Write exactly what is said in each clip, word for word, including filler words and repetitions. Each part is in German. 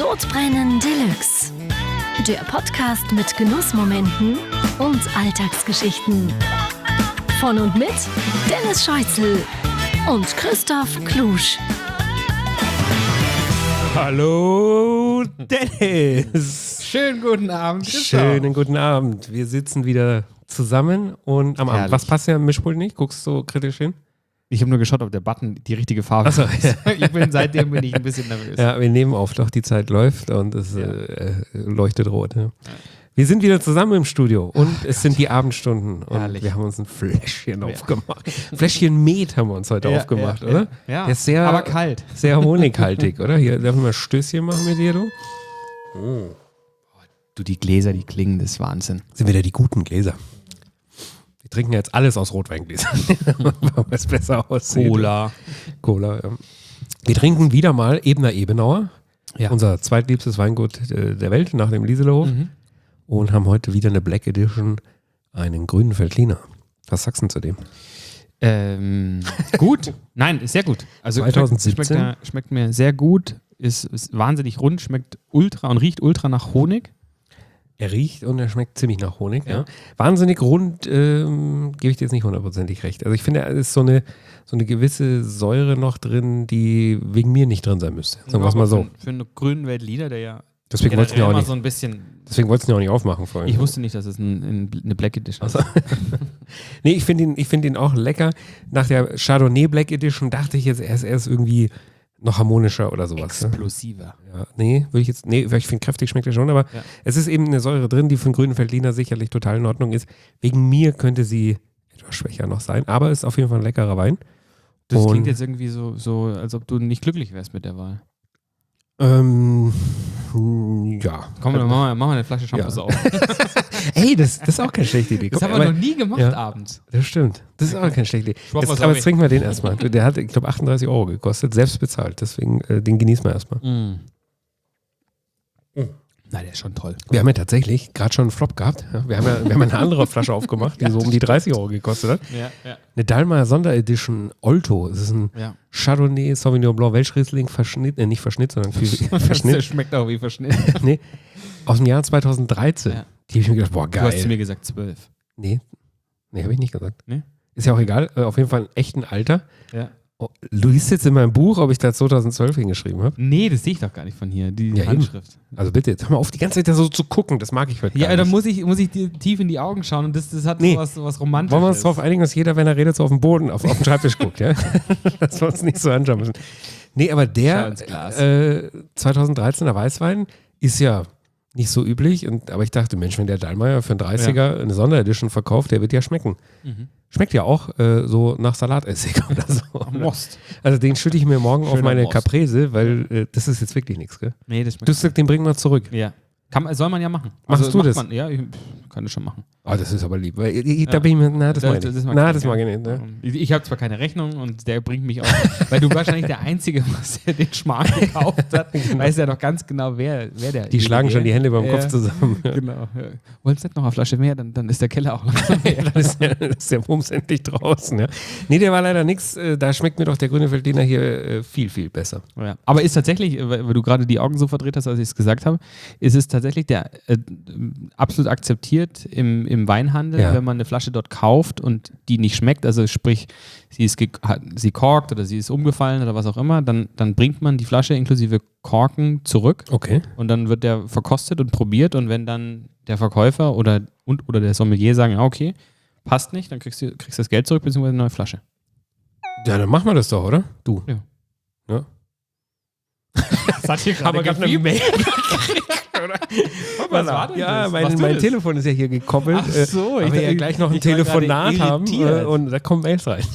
Sodbrennen Deluxe. Der Podcast mit Genussmomenten und Alltagsgeschichten. Von und mit Dennis Scheuzel und Christoph Klusch. Hallo Dennis. Schönen guten Abend, Christoph. Schönen guten Abend. Wir sitzen wieder zusammen und am Abend. Herrlich. Was passt ja am Mischpult nicht? Guckst du so kritisch hin? Ich habe nur geschaut, ob der Button die richtige Farbe Ach so, ist. Ich bin seitdem bin ich ein bisschen nervös. Ja, wir nehmen auf, doch die Zeit läuft und es Ja. äh, leuchtet rot. Ja. Wir sind wieder zusammen im Studio und Ach, es sind die Abendstunden und Herrlich. wir haben uns ein Fläschchen Ja. aufgemacht. Fläschchen Met haben wir uns heute Ja, aufgemacht, ja, oder? Ja, ja. Der ist sehr, aber kalt. sehr honighaltig, oder? Hier, darf ich mal ein Stößchen machen mit dir, du? Oh. Du, die Gläser, die klingen, das ist Wahnsinn. Sind wieder die guten Gläser. Wir trinken jetzt alles aus Rotweingläsern, weil es besser aussieht. Cola. Cola, ja. Wir trinken wieder mal Ebner Ebenauer, Ja. unser zweitliebstes Weingut äh, der Welt nach dem Lieselohof, Mhm. und haben heute wieder eine Black Edition, einen grünen Veltliner. Was sagst du denn zu dem? Ähm, gut. Nein, ist sehr gut. Also zwanzig siebzehn? Schmeckt, schmeckt, schmeckt mir sehr gut. Ist, ist wahnsinnig rund, schmeckt ultra und riecht ultra nach Honig. Er riecht und er schmeckt ziemlich nach Honig. Ja. Ja. Wahnsinnig rund, ähm, gebe ich dir jetzt nicht hundertprozentig recht. Also ich finde, es ist so eine, so eine gewisse Säure noch drin, die wegen mir nicht drin sein müsste. Sagen wir es mal so. Für, für einen grünen Veltliner, der ja Deswegen wolltest du ihn generell auch immer nicht, so ein bisschen. deswegen wolltest du ihn auch nicht aufmachen vorhin. Ich wusste nicht, dass es ein, ein, eine Black Edition ist. Also, nee, ich finde ihn, ich find ihn auch lecker. Nach der Chardonnay Black Edition dachte ich jetzt, er ist, er ist irgendwie noch harmonischer oder sowas. Ne? Explosiver. Ja, nee, würde ich jetzt, nee, ich finde kräftig schmeckt er schon, aber Ja. es ist eben eine Säure drin, die für einen grünen Veltliner sicherlich total in Ordnung ist. Wegen mir könnte sie etwas schwächer noch sein, aber ist auf jeden Fall ein leckerer Wein. Das Und- klingt jetzt irgendwie so, so, als ob du nicht glücklich wärst mit der Wahl. Ähm, ja. Komm, dann machen wir, machen wir eine Flasche Shampoos Ja. auf. Ey, das, das ist auch keine schlechte Idee. Das Guck, haben wir aber- noch nie gemacht ja. abends. Das stimmt. Das ist auch keine schlechte Idee. Schwab, Jetzt, was aber hab jetzt ich? trinken wir den erstmal. Der hat, ich glaube, achtunddreißig Euro gekostet, selbst bezahlt. Deswegen, äh, den genießen wir erstmal. Mm. Na, der ist schon toll. Wir haben ja tatsächlich gerade schon einen Flop gehabt. Ja, wir, haben ja, wir haben eine andere Flasche aufgemacht, die Ja, so das um die dreißig Euro gekostet hat. Ja, ja, Eine Dallmayr Sonderedition Olto. Das ist ein ja. Chardonnay Sauvignon Blanc Welschriesling Verschnitt, äh, nicht Verschnitt, sondern viel, Der Verschnitt. schmeckt auch wie verschnitten. Nee, aus dem Jahr zweitausenddreizehn. Ja. Die habe ich mir gedacht, boah, Du hast zu geil. mir gesagt zwölf. Nee, nee, habe ich nicht gesagt. Nee? Ist ja auch egal. Äh, auf jeden Fall ein echten Alter. Ja. Oh, du liest jetzt in meinem Buch, ob ich da zweitausendzwölf hingeschrieben habe. Nee, das sehe ich doch gar nicht von hier, die Ja, eben. Handschrift. Also bitte, jetzt hör mal auf, die ganze Zeit da so zu gucken. Das mag ich heute Ja, gar da nicht. muss ich, muss ich dir tief in die Augen schauen und das, das hat Nee. sowas, sowas Romantisches. Wollen wir uns darauf einigen, dass jeder, wenn er redet, so auf den Boden, auf, auf den Schreibtisch guckt, ja? Dass wir uns nicht so anschauen müssen. Nee, aber Schau der ins Glas. äh, zweitausenddreizehner Weißwein ist ja nicht so üblich. Und, aber ich dachte, Mensch, wenn der Dallmayr für einen dreißiger eine Sonderedition verkauft, der wird ja schmecken. Mhm. Schmeckt ja auch äh, so nach Salatessig oder so. Most. Also den schütte ich mir morgen auf Schöner meine Most. Caprese, weil äh, das ist jetzt wirklich nichts, gell? Nee, das schmeckt. Dussel, den bringen wir zurück. Ja. Kann man, soll man ja machen. Also Machst du macht das? Man, ja, ich kann das schon machen. Ah, das ist aber lieb. Weil, ich, da Ja. bin ich mir, na, das mag ich Das- nicht. das mag Na, ich das nicht, mag ja. ich nicht. Ne? Ich, ich habe zwar keine Rechnung und der bringt mich auch, weil du wahrscheinlich der Einzige warst, der den Schmarrn gekauft hat. Weiß ja noch ganz genau, wer, wer der Die schlagen schon die Hände beim Ja. Kopf zusammen. Genau. Ja. Wolltest du nicht noch eine Flasche mehr, dann, dann ist der Keller auch langsam leer. Dann ist der, dann ist der Bums endlich draußen. Ja. Nee, der war leider nichts. Da schmeckt mir doch der grüne Veltliner hier äh, viel, viel besser. Ja. Aber ist tatsächlich, äh, weil weil du gerade die Augen so verdreht hast, als ich es gesagt habe, ist es tatsächlich der äh, absolut akzeptiert im, im Weinhandel, Ja. wenn man eine Flasche dort kauft und die nicht schmeckt, also sprich, sie ist ge- hat, sie korkt oder sie ist umgefallen oder was auch immer, dann, dann bringt man die Flasche inklusive Korken zurück Okay. und dann wird der verkostet und probiert und wenn dann der Verkäufer oder, und, oder der Sommelier sagen, ja okay, passt nicht, dann kriegst du kriegst das Geld zurück beziehungsweise eine neue Flasche. Ja, dann machen wir das doch, oder? Du. Ja. Ja. Das hat hier Aber gerade eine Mail. Was war denn Ja, das? mein, Machst du mein das? Telefon ist ja hier gekoppelt. Ach so, äh, ich weil wir ja dachte, gleich noch ein ich war Telefonat gerade haben irritiert. äh, und da kommen Mails rein.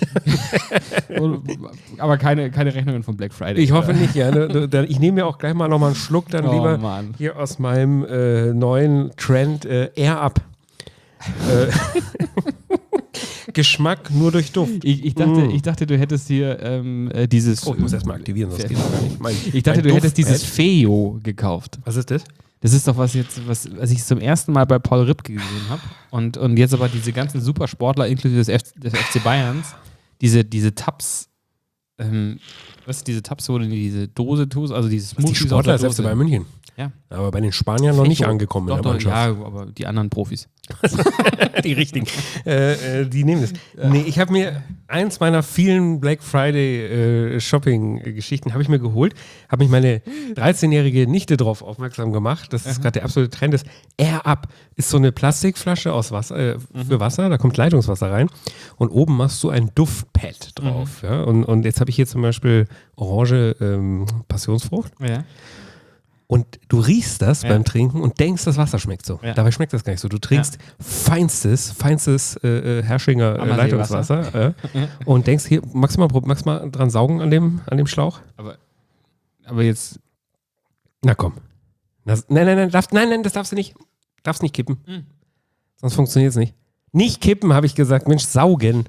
Aber keine, keine Rechnungen von Black Friday. Ich hoffe nicht, ja. Ne, du- dann- ich nehme mir auch gleich mal nochmal einen Schluck dann Oh, lieber Mann. hier aus meinem äh, neuen Trend äh, Air Up. äh, Geschmack nur durch Duft. Ich, ich, dachte, Mm. ich dachte, du hättest hier ähm, äh, dieses. Oh, ich muss erstmal aktivieren, sonst geht das gar nicht. Mein, Ich dachte, mein du hättest Duftpad. dieses Feo gekauft. Was ist das? Das ist doch was jetzt, was, was ich zum ersten Mal bei Paul Ripke gesehen habe. Und, und jetzt aber diese ganzen Supersportler, inklusive des, F, des F C Bayerns, diese, diese Tabs, ähm, was ist diese Tabs, wo du in diese Dose tust, also dieses Die Smoothies aus Sportler der ist F C Dose. Bayern München. Ja. Aber bei den Spaniern noch nicht Echo. angekommen Doch, in der doch, Mannschaft. ja, aber die anderen Profis. Die richtigen. äh, äh, die nehmen das. Nee, ich habe mir eins meiner vielen Black Friday äh, Shopping-Geschichten habe ich mir geholt, habe mich meine dreizehnjährige Nichte darauf aufmerksam gemacht, dass das gerade der absolute Trend ist. Air Up ist so eine Plastikflasche aus Wasser, äh, Mhm. für Wasser, da kommt Leitungswasser rein und oben machst du ein Duftpad drauf. Mhm. Ja? Und, und jetzt habe ich hier zum Beispiel Orange ähm, Passionsfrucht. Ja. Und du riechst das Ja. beim Trinken und denkst, das Wasser schmeckt so. Ja. Dabei schmeckt das gar nicht so. Du trinkst feinstes, feinstes äh, äh, Herrschinger äh, Ammersee-Wasser. Leitungswasser äh, und denkst, hier, magst du mal, prob- magst du mal dran saugen an dem, an dem Schlauch? Aber, aber jetzt. Na komm. Das, nein, nein, nein, darfst, nein, nein, das darfst du nicht. Darfst nicht kippen. Mhm. Sonst funktioniert es nicht. Nicht kippen, habe ich gesagt. Mensch, saugen.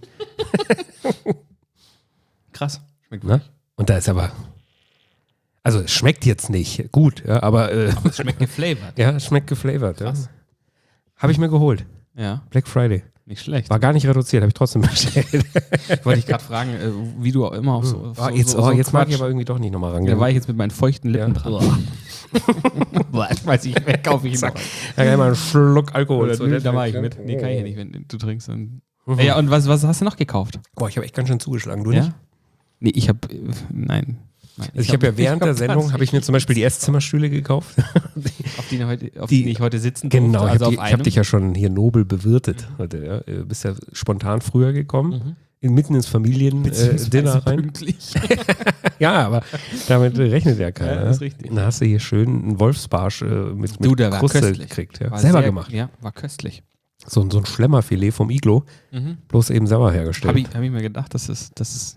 Krass. Schmeckt Na? Und da ist aber... Also es schmeckt jetzt nicht gut, ja, aber... Äh, Aber es schmeckt geflavored. ja, es schmeckt geflavored. Ja. Krass. Habe ich mir geholt. Ja, Black Friday. nicht schlecht. War gar nicht reduziert, habe ich trotzdem bestellt. Wollte ich gerade fragen, äh, wie du auch immer auf so. Auf Oh, so, jetzt so, oh, so jetzt mag ich Quatsch. aber irgendwie doch nicht nochmal Da rangehen. war ich jetzt mit meinen feuchten Lippen Ja. dran. Boah, schmeiß ich weg, kaufe ich ihn noch. Ja, ja, mal einen Schluck Alkohol. Oder So, du, ne? da war ich mit. Nee, kann ich ja nicht, wenn du trinkst. Dann. Mhm. Ja, und was, was hast du noch gekauft? Boah, ich habe echt ganz schön zugeschlagen. Du nicht? Ja? Nee, ich habe. Nein. Nein. Also ich habe ja während hab der Sendung, habe ich mir zum Beispiel die Esszimmerstühle gekauft. auf die, heute, auf Die- die ich heute sitzen Genau, durfte, ich also habe auf hab einem. dich ja schon hier nobel bewirtet heute. Ja. Du bist ja spontan früher gekommen, Mhm. in, mitten ins Familien-Dinner Beziehungsweise rein. pünktlich. Ja, aber damit rechnet ja keiner. Ja, das ist richtig. Dann hast du hier schön einen Wolfsbarsch äh, mit, mit Du, der war Kruste köstlich. gekriegt. Ja. War Selber sehr- gemacht. Ja, war köstlich. So, so ein Schlemmerfilet vom Iglo, Mhm. bloß eben selber hergestellt. Habe ich, hab ich mir gedacht, das ist, das ist.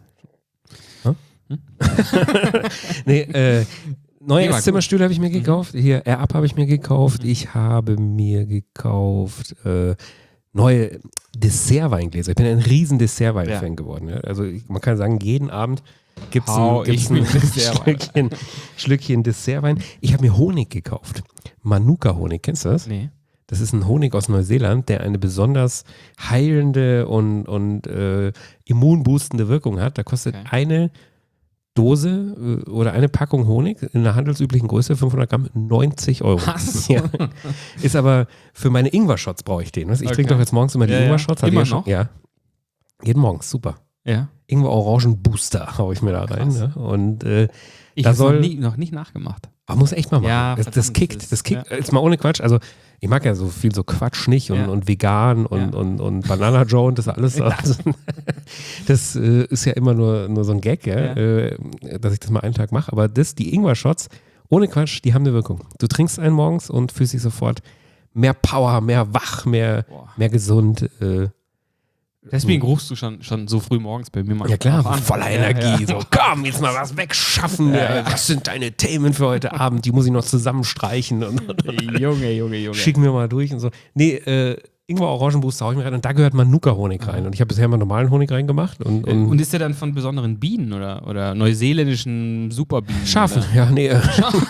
Nee, äh, neue Nee, war Esszimmerstühle habe ich mir gekauft. Hier Air Up habe ich mir gekauft. Mhm. Ich habe mir gekauft äh, neue Dessertweingläser. Ich bin ein riesen Dessertwein-Fan Ja. geworden. Ja. Also ich, man kann sagen, jeden Abend gibt es Hau ein, gibt's ich ein mir Dessertwein. Schlückchen, Schlückchen Dessertwein. Ich habe mir Honig gekauft. Manuka-Honig, kennst du das? Nee. Das ist ein Honig aus Neuseeland, der eine besonders heilende und, und äh, immunboostende Wirkung hat. Da kostet Okay. eine Dose äh, oder eine Packung Honig in einer handelsüblichen Größe, fünfhundert Gramm, neunzig Euro. Was? Ja. Ist aber für meine Ingwer-Shots brauche ich den. Was? Ich Okay. trinke doch jetzt morgens immer die Ja, ja. Ingwer-Shots. Hatte Immer ich ja noch? Schon, ja. Jeden Morgen, super. Ja. Ingwer-Orangen-Booster haue ich mir da rein. Krass. Ne? Und äh, Ich Da habe soll- noch, nie, noch nicht nachgemacht. man muss echt mal machen. Ja, das, das verdammt, kickt, das- das kickt. ja. Jetzt mal ohne Quatsch. Also ich mag ja so viel so Quatsch nicht und, Ja. und vegan und, Ja. und, und Banana Joe und das alles. Also, das äh, ist ja immer nur, nur so ein Gag, ja, Ja. Äh, dass ich das mal einen Tag mache. Aber das, die Ingwer-Shots, ohne Quatsch, die haben eine Wirkung. Du trinkst einen morgens und fühlst dich sofort mehr Power, mehr wach, mehr, Boah. mehr gesund. Äh, Deswegen rufst du schon, schon so früh morgens bei mir mal ja klar, drauf an. voller Ja, Energie. ja. So, komm, jetzt mal was wegschaffen. Ja, Ja, ja. Was sind deine Themen für heute Abend? Die muss ich noch zusammenstreichen. Und, und, Junge, Junge, Junge. schicken wir mal durch und so. Nee, äh, Ingwer Orangenbooster hau ich mir rein und da gehört Manuka-Honig rein. Und ich habe bisher immer normalen Honig reingemacht. Und, und, Und ist der dann von besonderen Bienen oder, oder neuseeländischen Superbienen? Schafen, Oder? ja, nee. äh.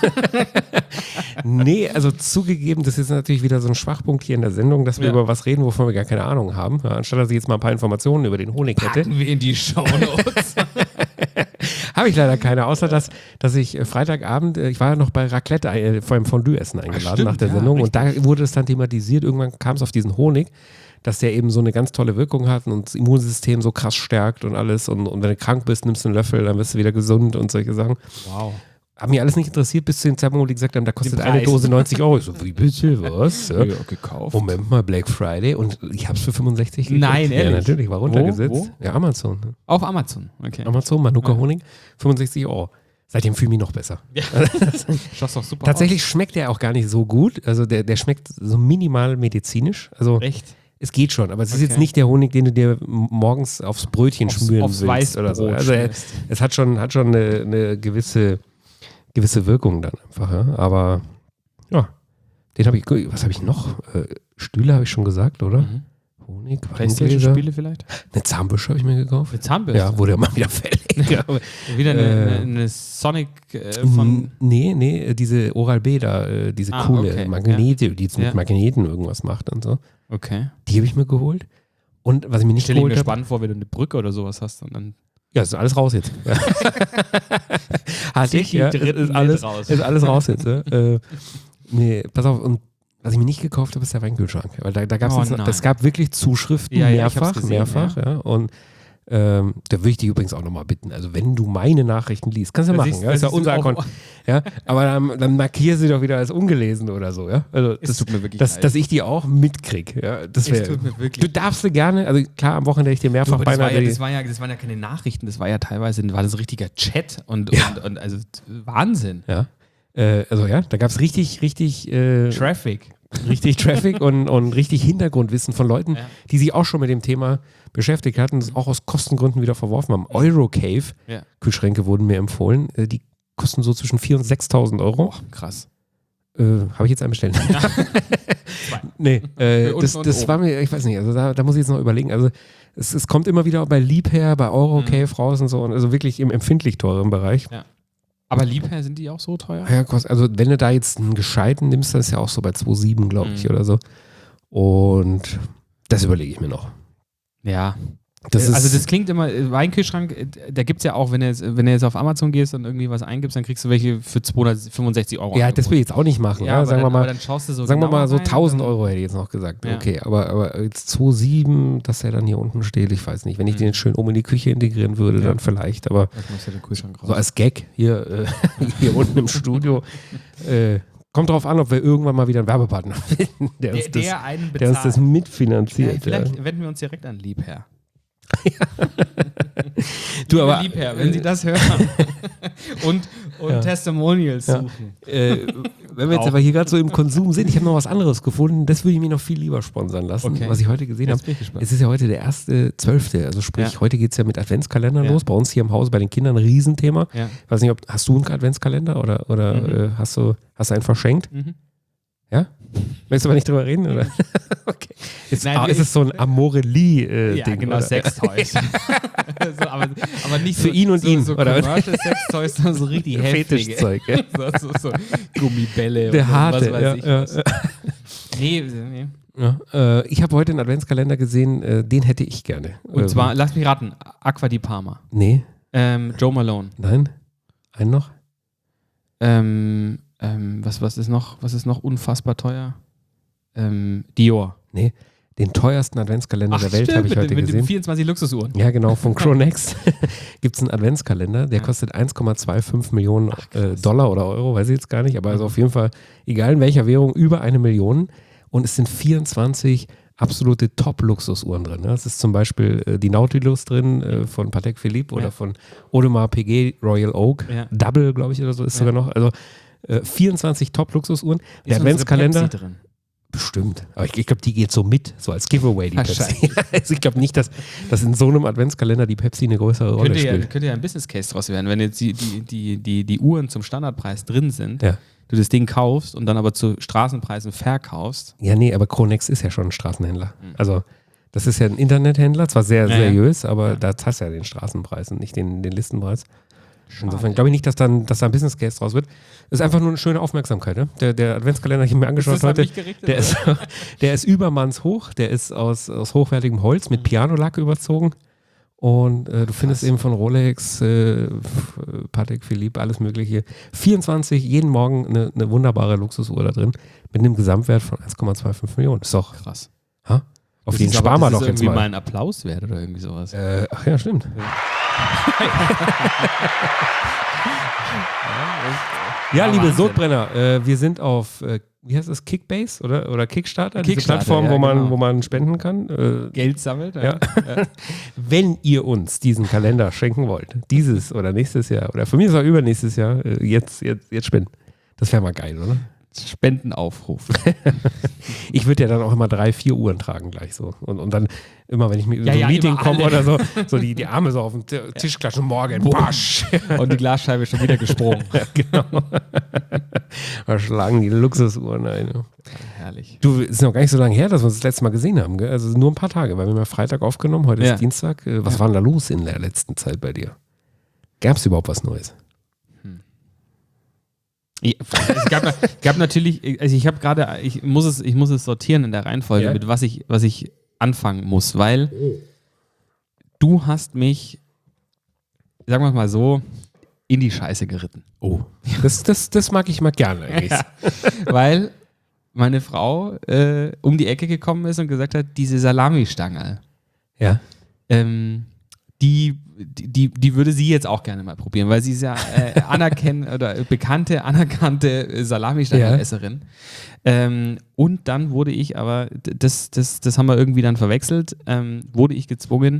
nee, also zugegeben, das ist natürlich wieder so ein Schwachpunkt hier in der Sendung, dass wir Ja. über was reden, wovon wir gar keine Ahnung haben. Ja, anstatt dass ich jetzt mal ein paar Informationen über den Honig hätte, Packen wir in die Shownotes. habe ich leider keine, außer dass, dass ich äh, Freitagabend, äh, ich war ja noch bei Raclette, äh, vor allem Fondue-Essen eingeladen stimmt, nach der ja, Sendung und da wurde es dann thematisiert, irgendwann kam es auf diesen Honig, dass der eben so eine ganz tolle Wirkung hat und das Immunsystem so krass stärkt und alles und, und wenn du krank bist, nimmst du einen Löffel, dann bist du wieder gesund und solche Sachen. Wow. Hat mich alles nicht interessiert, bis zu dem Zeitpunkt, wo die gesagt haben, da kostet Den eine Preis. Dose neunzig Euro. Ich so, wie bitte, was? Ja. Ja, gekauft. Moment mal, Black Friday und ich habe es für fünfundsechzig gekriegt. Nein, Ja, ehrlich? natürlich, war runtergesetzt. Wo? Ja, Amazon. ne? Auf Amazon. Okay. Amazon, Manuka Honig, fünfundsechzig Euro. Seitdem fühle ich mich noch besser. Schaust doch super Tatsächlich schmeckt der auch gar nicht so gut. Also der, der schmeckt so minimal medizinisch. Also aus. Echt? es geht schon, aber es ist Okay. jetzt nicht der Honig, den du dir m- morgens aufs Brötchen Aufs- schmieren aufs willst oder so. Weißbrot Also er, schmierst. es hat schon, hat schon eine, eine gewisse, gewisse Wirkung dann einfach. Ja? Aber ja, den habe ich, was habe ich noch? Äh, Stühle habe ich schon gesagt, oder? Mhm. Honig, PlayStation-Spiele Weingläser. vielleicht? Eine Zahnbürste habe ich mir gekauft. Mit Zahnbürste? Ja, wurde ja mal wieder fällig. Ja, aber- Wieder eine, Äh, eine, eine Sonic äh, von... Nee, nee, diese Oral-B da, äh, diese Ah, coole okay, Magnete, die jetzt mit Ja. Magneten irgendwas macht und so. Okay. Die habe ich mir geholt. Und was ich mir Ich nicht stelle mir geholt habe, spannend vor, wenn du eine Brücke oder sowas hast und dann... Ja, ist alles raus jetzt. Hatte ich, die ja, dritten ist alles, raus. ist alles raus jetzt. Ja. äh, nee, pass auf, und was ich mir nicht gekauft habe, ist der Weinkühlschrank. Weil da, da gab's Oh jetzt noch, nein. das gab wirklich Zuschriften, Ja, ja, ich mehrfach, hab's gesehen, mehrfach. Ja. Ja, und ähm, da würde ich dich übrigens auch nochmal bitten, also wenn du meine Nachrichten liest, kannst du ja Da machen, siehst- ja, da ist ja siehst du unser auch- Account. Ja, aber dann, dann markier sie doch wieder als ungelesen oder so. Ja? Also Es das, tut mir wirklich dass, leid. dass ich die auch mitkriege. Ja? Das Es wär, tut mir wirklich du darfst sie gerne, also klar, am Wochenende ich dir Du, mehrfach aber das, war beinahe ja, die- das, war ja, das waren ja keine Nachrichten, das war ja teilweise war das ein richtiger Chat und, Ja. und, und also Wahnsinn. Ja. Äh, also ja, da gab es richtig, richtig, äh, Traffic. richtig Traffic und, und richtig Hintergrundwissen von Leuten, Ja. die sich auch schon mit dem Thema beschäftigt hatten, das auch aus Kostengründen wieder verworfen haben. Eurocave Ja. Kühlschränke wurden mir empfohlen. Äh, die kosten so zwischen viertausend und sechstausend Euro. Boah, krass. Äh, Habe ich jetzt einen bestellt? nee, äh, Unten das, und das oben. war mir, ich weiß nicht, also da, da muss ich jetzt noch überlegen. Also es, es kommt immer wieder bei Liebherr, bei Eurocave raus und so, und also wirklich im empfindlich teuren Bereich. Aber Liebherr, sind die auch so teuer? Ja, kost- also wenn du da jetzt einen gescheiten nimmst, dann ist ja auch so bei zwei Komma sieben, glaube ich, Mhm. oder so. Und das überlege ich mir noch. Ja. Das ist, also das klingt immer, äh, Weinkühlschrank, äh, da gibt es ja auch, wenn du, jetzt, wenn du jetzt auf Amazon gehst und irgendwie was eingibst, dann kriegst du welche für zweihundertfünfundsechzig Euro. ja, das will ich jetzt auch nicht machen. ja, Ja, aber sagen dann, wir aber mal, dann schaust du so sagen wir genauer mal so rein, tausend dann- Euro hätte ich jetzt noch gesagt. Ja. Okay, aber, aber jetzt zwei Komma sieben, dass der dann hier unten steht, ich weiß nicht. Wenn ich den jetzt schön oben in die Küche integrieren würde, Ja. dann vielleicht. Aber Das muss ja der Kühlschrank raus. so als Gag hier, äh, hier unten im Studio. Äh, kommt drauf an, ob wir irgendwann mal wieder einen Werbepartner finden, der, der, uns, das, der einen der uns bezahlt. das ja, mitfinanziert. vielleicht Ja. wenden wir uns direkt an Liebherr. Du, Liebe aber Liebherr, wenn Sie das hören und, und Ja. Testimonials Ja. suchen. Äh, wenn wir jetzt Auch. aber hier gerade so im Konsum sind, ich habe noch was anderes gefunden, das würde ich mir noch viel lieber sponsern lassen, Okay. was ich heute gesehen habe. Jetzt bin ich gespannt. Es ist ja heute der erste Zwölfte, also sprich, Ja. heute geht es ja mit Adventskalendern Ja. los, bei uns hier im Haus, bei den Kindern ein Riesenthema. Ja. Ich weiß nicht, ob, hast du einen Adventskalender oder, oder Mhm. äh, hast, du, hast du einen verschenkt? Mhm. Ja? Möchtest du aber nicht drüber reden? Oder? Okay. Ist, Nein, ah, ist ich- es so ein Amorelie-Ding? Ja, genau, oder? Sextoys. so, aber, aber nicht Für so, ihn und so, ihn, so oder? Commercial Sextoys, sondern so richtig heftige. Fetischzeug, ja. so, so, so Gummibälle Der und harte, was weiß ja, ich. ja, was. ja. Nee, nee. Ja, äh, ich habe heute einen Adventskalender gesehen, äh, den hätte ich gerne. Und Ähm, zwar, lass mich raten, Aqua di Parma. Nee, Ähm, Joe Malone. nein. Einen noch? Ähm, ähm, was, was ist noch, was ist noch unfassbar teuer? Ähm, Dior. Nee, den teuersten Adventskalender der Welt habe ich mit, heute mit den gesehen. vierundzwanzig Luxusuhren. Ja, genau, von Chronext gibt es einen Adventskalender, der Ja. kostet eins Komma fünfundzwanzig Millionen äh, Dollar oder Euro, weiß ich jetzt gar nicht, aber also auf jeden Fall, egal in welcher Währung, über eine Million. Und es sind vierundzwanzig absolute Top-Luxusuhren drin. Ne? Es ist zum Beispiel äh, die Nautilus drin äh, von Patek Philippe oder Ja. von Audemars Piguet Royal Oak. Ja. Double, glaube ich, oder so ist Ja. sogar noch. Also äh, vierundzwanzig Top-Luxusuhren. Der Ist unsere Adventskalender. Pepsi drin. Bestimmt. Aber ich, ich glaube, die geht so mit, so als Giveaway, die Pepsi. Wahrscheinlich. Also ich glaube nicht, dass, dass in so einem Adventskalender die Pepsi eine größere Rolle Könnte ja, spielt. könnte ja ein Business Case draus werden, wenn jetzt die, die, die, die, die Uhren zum Standardpreis drin sind, Ja. du das Ding kaufst und dann aber zu Straßenpreisen verkaufst. Ja, nee, aber Chronext ist ja schon ein Straßenhändler. Also das ist ja ein Internethändler, zwar sehr Ja, ja. seriös, aber Ja. da hast du ja den Straßenpreis und nicht den, den Listenpreis. Insofern glaube ich nicht, dass, dann, dass da ein Business Case draus wird. Ist einfach nur eine schöne Aufmerksamkeit. Ne? Der, der Adventskalender, ich habe mir angeschaut das an heute, mich gerichtet, der ist, der ist übermanns hoch, der ist aus, aus hochwertigem Holz mit Pianolack überzogen. Und äh, du findest eben von Rolex, äh, Patek Philippe, alles mögliche. vierundzwanzig, jeden Morgen eine, eine wunderbare Luxusuhr da drin, mit einem Gesamtwert von eins Komma fünfundzwanzig Millionen. Ist doch, Krass. ha? Auf Das den ist aber- sparen wir das doch ist jetzt irgendwie mal. mal ein Applaus wert oder irgendwie sowas. Äh, ach ja, stimmt. Ja, Ja, liebe Wahnsinn. Sodbrenner, äh, wir sind auf, äh, wie heißt das, Kickbase oder, oder Kickstarter? Diese Kickstarter, Plattform, ja, wo, man, genau. wo man spenden kann. Äh, Geld sammelt. Ja. Wenn ihr uns diesen Kalender schenken wollt, dieses oder nächstes Jahr, oder von mir ist auch übernächstes Jahr, äh, jetzt, jetzt, jetzt spenden. Das wäre mal geil, oder? Spendenaufruf. Ich würde ja dann auch immer drei, vier Uhren tragen gleich so. Und, und dann immer, wenn ich mit Ja, so ja, ein Meeting immer komme alle. oder so, so die, die Arme so auf den T- Tisch klatschen, morgen, Bosch. Und die Glasscheibe ist schon wieder gesprungen. Genau. Da schlagen die Luxusuhren ein. Ja. Herrlich. Du, es ist noch gar nicht so lange her, dass wir uns das letzte Mal gesehen haben, gell? Also nur ein paar Tage, weil wir haben ja Freitag aufgenommen, heute Ja. ist Dienstag. Äh, Was Ja. war denn da los in der letzten Zeit bei dir? Gab es überhaupt was Neues? Ja, es gab, gab natürlich, also ich habe gerade, ich muss es, ich muss es sortieren in der Reihenfolge, Ja. mit was ich, was ich anfangen muss, weil du hast mich sagen wir mal so, in die Scheiße geritten. Oh, das, das, das mag ich mal gerne. Ja, weil meine Frau äh, um die Ecke gekommen ist und gesagt hat, diese Salamistange, Ja. ähm, die, die, die würde sie jetzt auch gerne mal probieren, weil sie ist ja äh, anerkennende oder bekannte, anerkannte Salamistangenesserin. Ja. Ähm, und dann wurde ich aber, das, das, das haben wir irgendwie dann verwechselt, ähm, wurde ich gezwungen,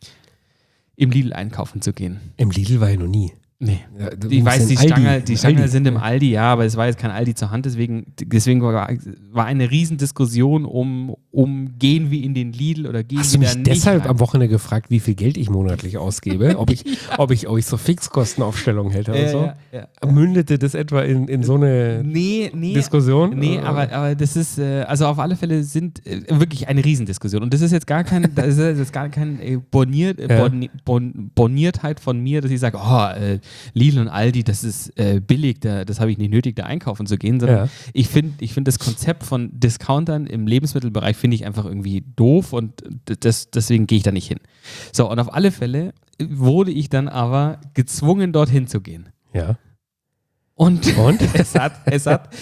im Lidl einkaufen zu gehen. Im Lidl war ich noch nie. Nee. Ja, Ich weiß, die Stange, die Stange Aldi. sind im Aldi, ja, aber es war jetzt kein Aldi zur Hand, deswegen, deswegen war, war eine Riesendiskussion um, um gehen wir in den Lidl oder gehen Hast wir du da mich nicht deshalb rein. am Wochenende gefragt, wie viel Geld ich monatlich ausgebe? Ob ich, Ja. ob ich, ob ich so Fixkostenaufstellung hätte oder Ja, so? ja, ja. Mündete das etwa in, in so eine Nee, nee. Diskussion? Nee, aber, aber das ist, äh, also auf alle Fälle sind äh, wirklich eine Riesendiskussion. Und das ist jetzt gar kein, das ist jetzt gar kein äh, Boniert, äh, Ja. Boni, bon, Boniertheit von mir, dass ich sage, oh, äh, Lidl und Aldi, das ist äh, billig, da, das habe ich nicht nötig, da einkaufen zu gehen, sondern Ja. ich finde ich find das Konzept von Discountern im Lebensmittelbereich finde ich einfach irgendwie doof und das, deswegen gehe ich da nicht hin. So, und auf alle Fälle wurde ich dann aber gezwungen, dorthin zu gehen. Ja. Und, Und? es hat, es hat,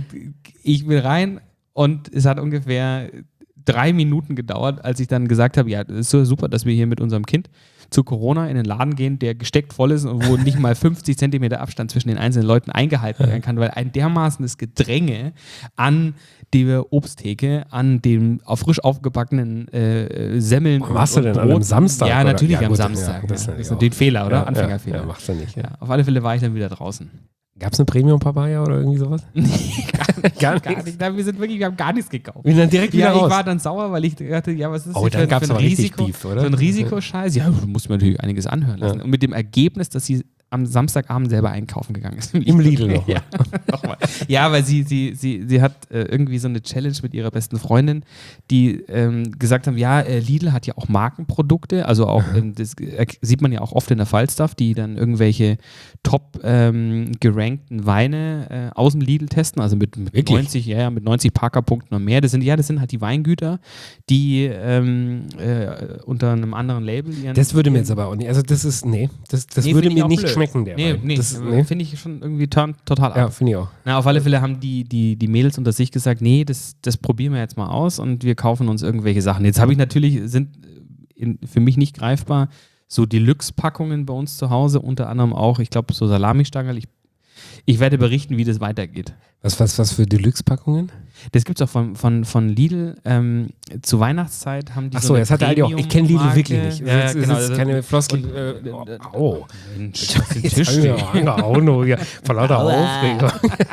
ich will rein und es hat ungefähr drei Minuten gedauert, als ich dann gesagt habe, ja, das ist so super, dass wir hier mit unserem Kind zu Corona in den Laden gehen, der gesteckt voll ist und wo nicht mal fünfzig Zentimeter Abstand zwischen den einzelnen Leuten eingehalten werden kann, weil ein dermaßenes Gedränge an der Obsttheke, an dem auf frisch aufgebackenen äh, Semmeln Warum warst du denn an einem Samstag, Ja, oder? natürlich Ja, am gut, Samstag. ja, das ist Ja, natürlich das ist natürlich auch- Fehler, oder? Ja, Anfängerfehler. Ja, ja, macht's ja nicht. Ja. Ja, auf alle Fälle war ich dann wieder draußen. Gab es eine Premium-Papaya oder irgendwie sowas? Nee, gar, Gar gar nichts. nicht. Nein, wir sind wirklich, wir haben gar nichts gekauft. Und dann direkt wieder Ja, ich raus. war dann sauer, weil ich dachte, ja, was ist Oh, das dann für, gab's für ein aber richtig Risiko? Beef, oder? So ein Risikoscheiß. Ja, du musst mir natürlich einiges anhören lassen. Ja. Und mit dem Ergebnis, dass sie am Samstagabend selber einkaufen gegangen ist. Im Lidl noch mal. Ja, nochmal. Ja, weil sie, sie, sie, sie hat äh, irgendwie so eine Challenge mit ihrer besten Freundin, die ähm, gesagt haben, ja, äh, Lidl hat ja auch Markenprodukte, also auch, ähm, das äh, sieht man ja auch oft in der Fallstuff, die dann irgendwelche top ähm, gerankten Weine äh, aus dem Lidl testen, also mit, mit Wirklich? neunzig, ja, ja, mit neunzig Parker-Punkten und mehr. Das sind, ja, das sind halt die Weingüter, die ähm, äh, unter einem anderen Label ihren, Das würde mir jetzt aber auch nicht, also das ist, nee, das, das Nee, würde find ich mir auch nicht blöd. schmecken, der Nee, Wein. nee, Das, nee. finde ich schon irgendwie turn, total ab. Ja, finde ich auch. Na, auf alle Fälle haben die, die, die Mädels unter sich gesagt, nee, das, das probieren wir jetzt mal aus und wir kaufen uns irgendwelche Sachen. Jetzt habe ich natürlich, sind in, für mich nicht greifbar, so Deluxe-Packungen bei uns zu Hause, unter anderem auch, ich glaube, so Salamistangerl. Ich, ich werde berichten, wie das weitergeht. Was, was, was für Deluxe-Packungen? Das gibt es auch von, von, von Lidl. Ähm, zur Weihnachtszeit haben die Achso, so eine jetzt hat er Aldi auch. Ich kenne Lidl Premium-Marke. wirklich nicht. Ja, das ist, genau. das ist keine Floskel. Und- Äh, und- oh, oh. Mensch, was den Jetzt Tisch haben wir stehen. angehauen, oh, ja, vor lauter Aufregung.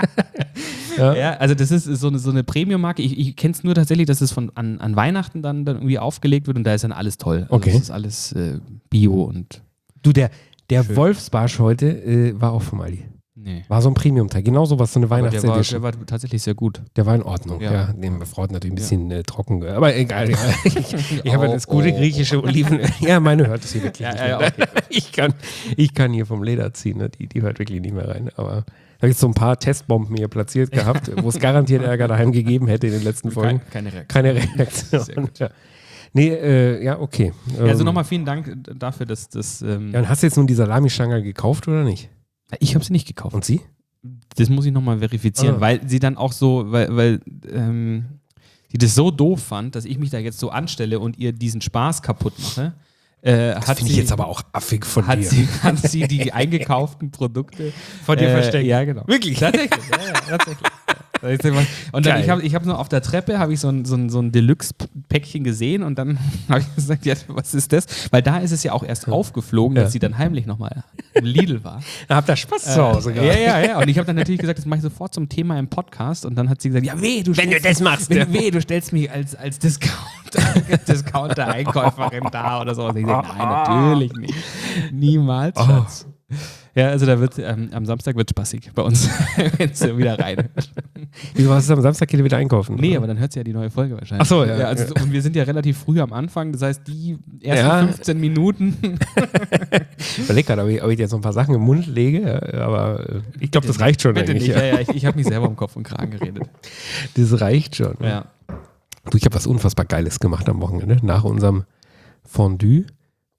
ja. Ja, also das ist so eine, so eine Premium-Marke. Ich, ich kenne es nur tatsächlich, dass es von, an, an Weihnachten dann, dann irgendwie aufgelegt wird und da ist dann alles toll. Also Okay. das ist alles äh, Bio und Du, der, der Schön. Wolfsbarsch heute äh, war auch vom Aldi. nee. War so ein Premium-Teil. Genau sowas, so eine Aber der war, der Weihnachtsedition. war tatsächlich sehr gut. Der war in Ordnung. Ja, Ja. nee, meine Frau hat natürlich ein bisschen äh, trocken gehört. Aber egal. egal. Ich, ich habe ja das gute griechische Oliven. Ja, meine hört es hier wirklich Ja, nicht ja, mehr. okay. ich, kann, ich kann hier vom Leder ziehen. Ne? Die, die hört wirklich nicht mehr rein. Aber da habe ich so ein paar Testbomben hier platziert gehabt, wo es garantiert Ärger daheim gegeben hätte in den letzten Folgen. Keine, keine Reaktion. Keine Sehr Reaktion. gut. Ja. Nee, äh, ja, okay. Ja, also Ähm, nochmal vielen Dank dafür, dass das. Ähm, Ja, und hast du jetzt nun die Salamistange gekauft oder nicht? ich habe sie nicht gekauft. Und sie? Das muss ich nochmal verifizieren, Ah. weil sie dann auch so, weil, weil ähm, sie das so doof fand, dass ich mich da jetzt so anstelle und ihr diesen Spaß kaputt mache. Äh, Das hat finde sie, ich jetzt aber auch affig von hat dir. sie, hat sie die eingekauften Produkte Von dir äh, versteckt? Ja, genau. Wirklich? Tatsächlich. Ja, ja, tatsächlich. Und dann, Geil. ich habe ich hab nur auf der Treppe habe ich so ein, so ein, so ein Deluxe-Päckchen gesehen und dann habe ich gesagt, ja, was ist das? Weil da ist es ja auch erst aufgeflogen, Ja. dass sie dann heimlich nochmal im Lidl war. Da habt ihr Spaß zu Hause Äh, gehabt. ja, ja, ja. Und ich habe dann natürlich gesagt, das mache ich sofort zum Thema im Podcast. Und dann hat sie gesagt, ja, weh, du Wenn du stellst, das machst, wenn, ja. weh, du stellst mich als, als Discounter, Discounter-Einkäuferin da oder so. Und ich sage, nein, natürlich nicht. Niemals, Oh. Schatz. Ja, also da wird, ähm, am Samstag wird spaßig bei uns, wenn sie wieder rein. Wieso hast du am Samstag geht ihr wieder einkaufen? Nee, aber dann hört sie ja die neue Folge wahrscheinlich. Ach so, ja. also, Und wir sind ja relativ früh am Anfang, das heißt, die ersten Ja. fünfzehn Minuten. Ich überleg gerade, ob ich, ob ich jetzt noch ein paar Sachen im Mund lege, aber äh, ich glaube, das reicht schon Bitte eigentlich. nicht. Ja. Ja, ja, ich ich habe mich selber um Kopf und Kragen geredet. Das reicht schon. Ja. Du, ich habe was unfassbar Geiles gemacht am Wochenende. Nach unserem Fondue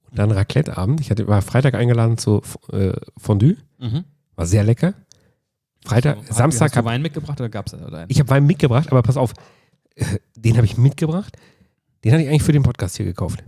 Und dann Raclette-Abend. Ich hatte, war Freitag eingeladen zu äh, Fondue. Mhm. War sehr lecker. Freitag, Hast Samstag Hast du hab, Wein mitgebracht oder gab es einen? ich habe Wein mitgebracht, aber pass auf, äh, den habe ich mitgebracht. Den hatte ich eigentlich für den Podcast hier gekauft.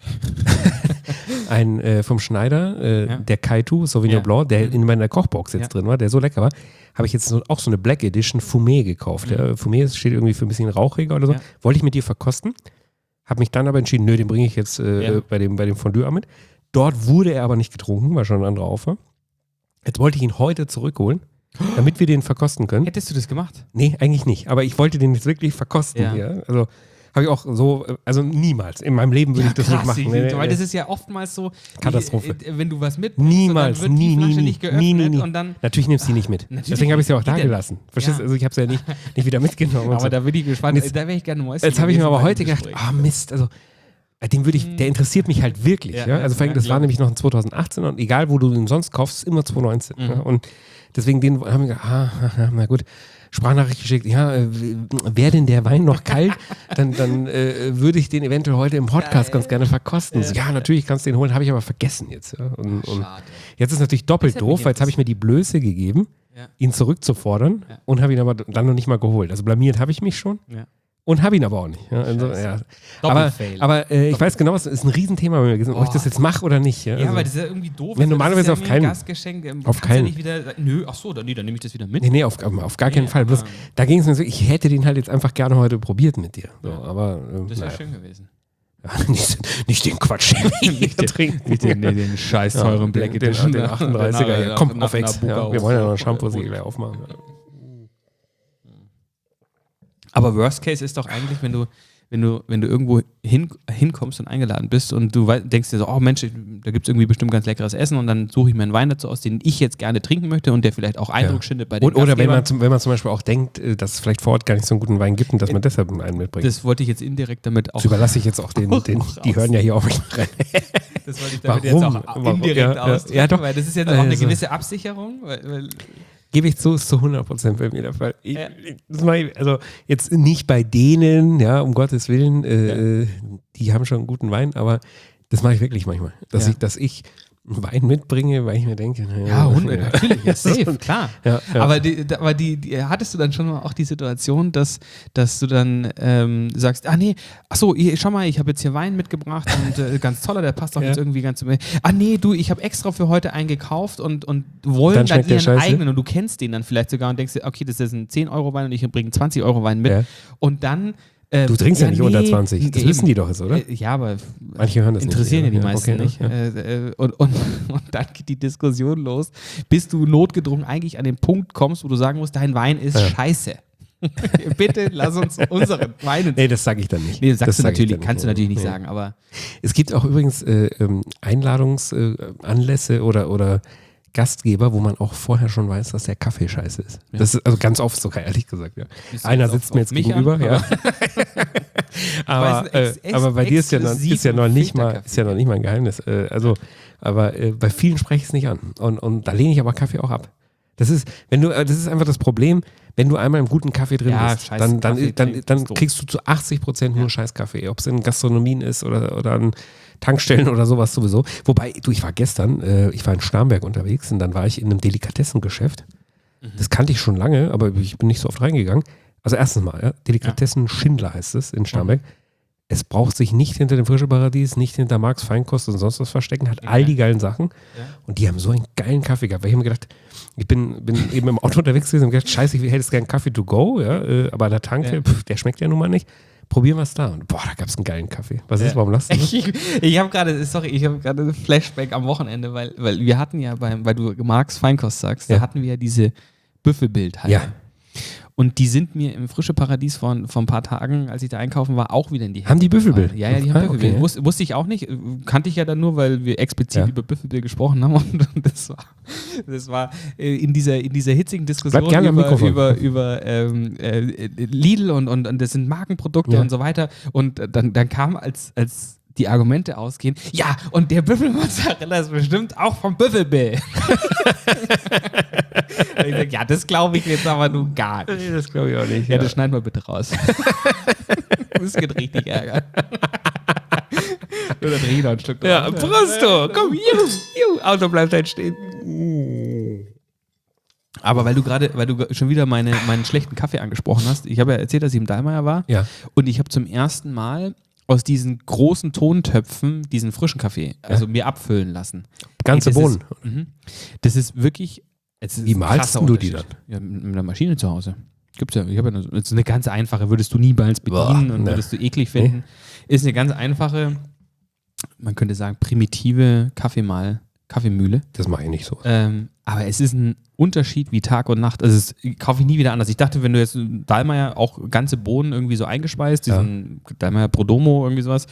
Ein äh, vom Schneider, äh, Ja. der Kaitu Sauvignon Ja. Blanc, der Mhm. in meiner Kochbox jetzt Ja. drin war, der so lecker war, habe ich jetzt so, auch so eine Black Edition Fumé gekauft. Mhm. Ja. Fumé steht irgendwie für ein bisschen rauchiger oder so. Ja. Wollte ich mit dir verkosten, habe mich dann aber entschieden, nö, den bringe ich jetzt äh, Ja. bei dem, bei dem Fondue mit. Dort wurde er aber nicht getrunken, weil schon ein anderer auf war. Jetzt wollte ich ihn heute zurückholen, damit wir den verkosten können. Hättest du das gemacht? Nee, eigentlich nicht. Aber ich wollte den jetzt wirklich verkosten Ja. hier. Also habe ich auch so, also niemals. In meinem Leben würde ich das nicht machen. Nee, nee, weil nee. das ist ja oftmals so, Katastrophe. äh, wenn du was mitbringst, Niemals, und dann wird nie, die Flasche nie, nicht nie, geöffnet nie, nie, nie. und dann, Natürlich nimmst du die nicht mit. Natürlich Deswegen habe ich sie auch nicht. da Wie denn? gelassen. Verstehst du? Ja. Also ich habe sie ja nicht, nicht wieder mitgenommen. und aber so. da bin ich gespannt, Und jetzt- da wäre ich gerne Mäuschen Jetzt habe ich mir gewesen aber bei heute dem gedacht, Gespräch. ah Mist, also äh, den würde ich, der interessiert mich halt wirklich. Ja, Ja, ja, Also vor allem, ja, das war glaub nämlich noch in zwanzig achtzehn und egal, wo du den sonst kaufst, ist immer zwanzig neunzehn. Mhm. Ja, und deswegen den haben wir gedacht, ah, ah, ah, na gut, Sprachnachricht geschickt, ja, äh, wäre denn der Wein noch kalt, dann, dann äh, würde ich den eventuell heute im Podcast Geil. ganz gerne verkosten. So, Ja. ja, natürlich kannst du den holen, habe ich aber vergessen jetzt. Ja. Und, und Schade. jetzt ist natürlich doppelt Das hat doof, mich weil jetzt habe ich mir die Blöße gegeben, Ja. ihn zurückzufordern Ja. und habe ihn aber dann noch nicht mal geholt. Also blamiert habe ich mich schon Ja. und habe ihn aber auch nicht. Ja, also, Scheiße. ja. Aber, Doppelfail. aber äh, ich weiß genau, es ist ein Riesenthema bei mir gewesen, ob ich Oh. das jetzt mache oder nicht. Ja, Ja, also, weil das ist ja irgendwie doof. Wenn Also, normalerweise das auf ist ja wie ein keinen- Gastgeschenk. ähm, auf kannst keinen. Ja nicht wieder, nö, ach so, dann, nee, dann nehme ich das wieder mit. nee, nee, auf, auf gar keinen Nee, Fall. Bloß, aber- da ging es mir so, ich hätte den halt jetzt einfach gerne heute probiert mit dir. So, Ja. aber ähm, Das wäre naja. schön gewesen. Ja, nicht, nicht den Quatsch, den wir hier trinken. Mit den, nee, den scheiß Ja, teuren den, Black den, Edition. den achtunddreißiger. Ja, Nach- komm, nach auf Ex. Nabucco Ja, wir auf- wollen ja noch einen auf- Shampoo gleich aufmachen. Aber Worst Case ist doch eigentlich, wenn du, wenn du, wenn du irgendwo hin, hinkommst und eingeladen bist und du wei- denkst dir so, oh Mensch, da gibt es irgendwie bestimmt ganz leckeres Essen und dann suche ich mir einen Wein dazu aus, den ich jetzt gerne trinken möchte und der vielleicht auch Eindruck schindet bei den Und, oder wenn Gastgebern. man, zum, wenn man zum Beispiel auch denkt, äh, dass es vielleicht vor Ort gar nicht so einen guten Wein gibt und dass man deshalb einen mitbringt. Das, Das wollte ich jetzt indirekt damit auch. überlasse ich jetzt auch den, den Auch die raus. hören ja hier auch nicht rein. Das wollte ich damit Warum? jetzt auch Warum? indirekt Ja, ja. ausdrücken, Ja, doch. weil das ist ja auch eine Also- gewisse Absicherung. Weil, weil Gebe ich zu, ist zu hundert Prozent bei mir der Fall. Ich, Ja. ich, das mache ich, also jetzt nicht bei denen, ja, um Gottes Willen, äh, die haben schon einen guten Wein, aber das mache ich wirklich manchmal. Dass, Ja. ich, dass ich einen Wein mitbringe, weil ich mir denke, naja, ja, hundert, natürlich, ja, safe, klar. Ja, ja. Aber, die, da- aber die, die, hattest du dann schon mal auch die Situation, dass, dass du dann ähm, sagst, ah nee, ach so, hier, schau mal, ich habe jetzt hier Wein mitgebracht und äh, ganz toller, der passt doch Ja. jetzt irgendwie ganz. Ah nee, du, ich habe extra für heute einen gekauft und, und wollen Dann dann, schmeckt der ihren scheiße? eigenen und du kennst den dann vielleicht sogar und denkst dir, okay, das ist ein zehn Euro Wein und ich bringe einen zwanzig Euro Wein mit Ja. und dann ähm, Du trinkst ja, nicht unter zwanzig, das eben. wissen die doch jetzt, oder? Äh, ja, aber Manche hören das interessieren nicht. ja die meisten okay, nicht. Ja. Äh, äh, und, und, und dann geht die Diskussion los, bis du notgedrungen eigentlich an den Punkt kommst, wo du sagen musst, dein Wein ist Ja. scheiße. Bitte lass uns unseren Wein. Nee, das sage ich dann nicht. Nee, sagst das du sag ich natürlich, dann kannst du natürlich nicht Nee. sagen, aber Es gibt auch übrigens äh, ähm, Einladungsanlässe oder, oder Gastgeber, wo man auch vorher schon weiß, dass der Kaffee scheiße ist. Ja. Das ist also ganz oft sogar, ehrlich gesagt. Ja. Siehst du Einer jetzt auf- sitzt mir auf jetzt mich gegenüber, an, ja. aber, weiß, ex- äh, aber bei dir ist ja, noch, ist ja noch nicht mal, Filterkaffee. ist ja noch nicht mal ein Geheimnis. Äh, also, aber äh, bei vielen spreche ich es nicht an. Und, und da lehne ich aber Kaffee auch ab. Das ist, wenn du, äh, das ist einfach das Problem, wenn du einmal im guten Kaffee drin Ja, bist, scheiß dann, dann, Kaffee dann, trinken dann ist doof. kriegst du zu achtzig Prozent nur scheiß Kaffee. Ob es in Gastronomien ist oder, oder an Tankstellen oder sowas sowieso. Wobei, du, ich war gestern, äh, ich war in Starnberg unterwegs und dann war ich in einem Delikatessengeschäft. Das kannte ich schon lange, aber ich bin nicht so oft reingegangen. Also erstens mal, ja, Delikatessen Schindler heißt es in Starnberg. Es braucht sich nicht hinter dem Frische Paradies, nicht hinter Marx Feinkost und sonst was verstecken, hat all die geilen Sachen. Ja. Und die haben so einen geilen Kaffee gehabt. Weil ich habe mir gedacht, ich bin, bin eben im Auto unterwegs gewesen und gedacht, scheiße, ich hätte jetzt gerne Kaffee to go, ja, äh, aber an der Tanke, Ja. pf, der schmeckt ja nun mal nicht. Probieren wir es da. Und boah, da gab es einen geilen Kaffee. Was ist, warum lachst du? Ich, ich habe gerade, sorry, ich habe gerade ein Flashback am Wochenende, weil, weil wir hatten ja beim, weil du Marx Feinkost sagst, Ja. da hatten wir ja diese Büffelbildhalle. Ja. Und die sind mir im Frische Paradies vor, vor ein paar Tagen, als ich da einkaufen war, auch wieder in die Hände Haben die Büffelbild? gefallen. Ja, ja, die haben Ah, Büffelbild. okay. Wus, wusste ich auch nicht, äh, kannte ich ja dann nur, weil wir explizit Ja. über Büffelbild gesprochen haben. Und das war, das war äh, in, dieser, in dieser hitzigen Diskussion Bleib gerne am über, Mikrofon. über, über ähm, äh, Lidl und, und, und das sind Markenprodukte Ja. und so weiter. Und äh, dann, dann kam als, als die Argumente ausgehen, ja, und der Büffelmozzarella ist bestimmt auch vom Büffelbill. Und ich sag, ja, das glaube ich jetzt aber nun gar nicht. Nee, das glaube ich auch nicht. Ja, das schneiden wir bitte raus. Das geht richtig Ärger. Oder dreh ich noch ein Stück drauf. Ja, Prosto, komm, juhu, juhu, Auto bleibt halt stehen. Aber weil du gerade, weil du schon wieder meine, meinen schlechten Kaffee angesprochen hast, ich habe ja erzählt, dass ich im Dallmayr war Ja. und ich habe zum ersten Mal aus diesen großen Tontöpfen diesen frischen Kaffee, also mir abfüllen lassen. Ganze Ey, das Bohnen. Ist, mhm. Das ist wirklich. Es ist Wie ein malst krasser du die Unterschied. Ja, mit, mit einer Maschine zu Hause. Gibt's ja. Ich habe ja eine, das ist eine ganz einfache, würdest du niemals bedienen Boah, und ne. würdest du eklig finden. Ist eine ganz einfache, man könnte sagen, primitive Kaffeemal, Kaffeemühle. Das mache ich nicht so. Ähm, aber es ist ein Unterschied wie Tag und Nacht. Also es kaufe ich nie wieder anders. Ich dachte, wenn du jetzt Dallmayr auch ganze Bohnen irgendwie so eingespeist, diesen ja. Dallmayr Prodomo, irgendwie sowas,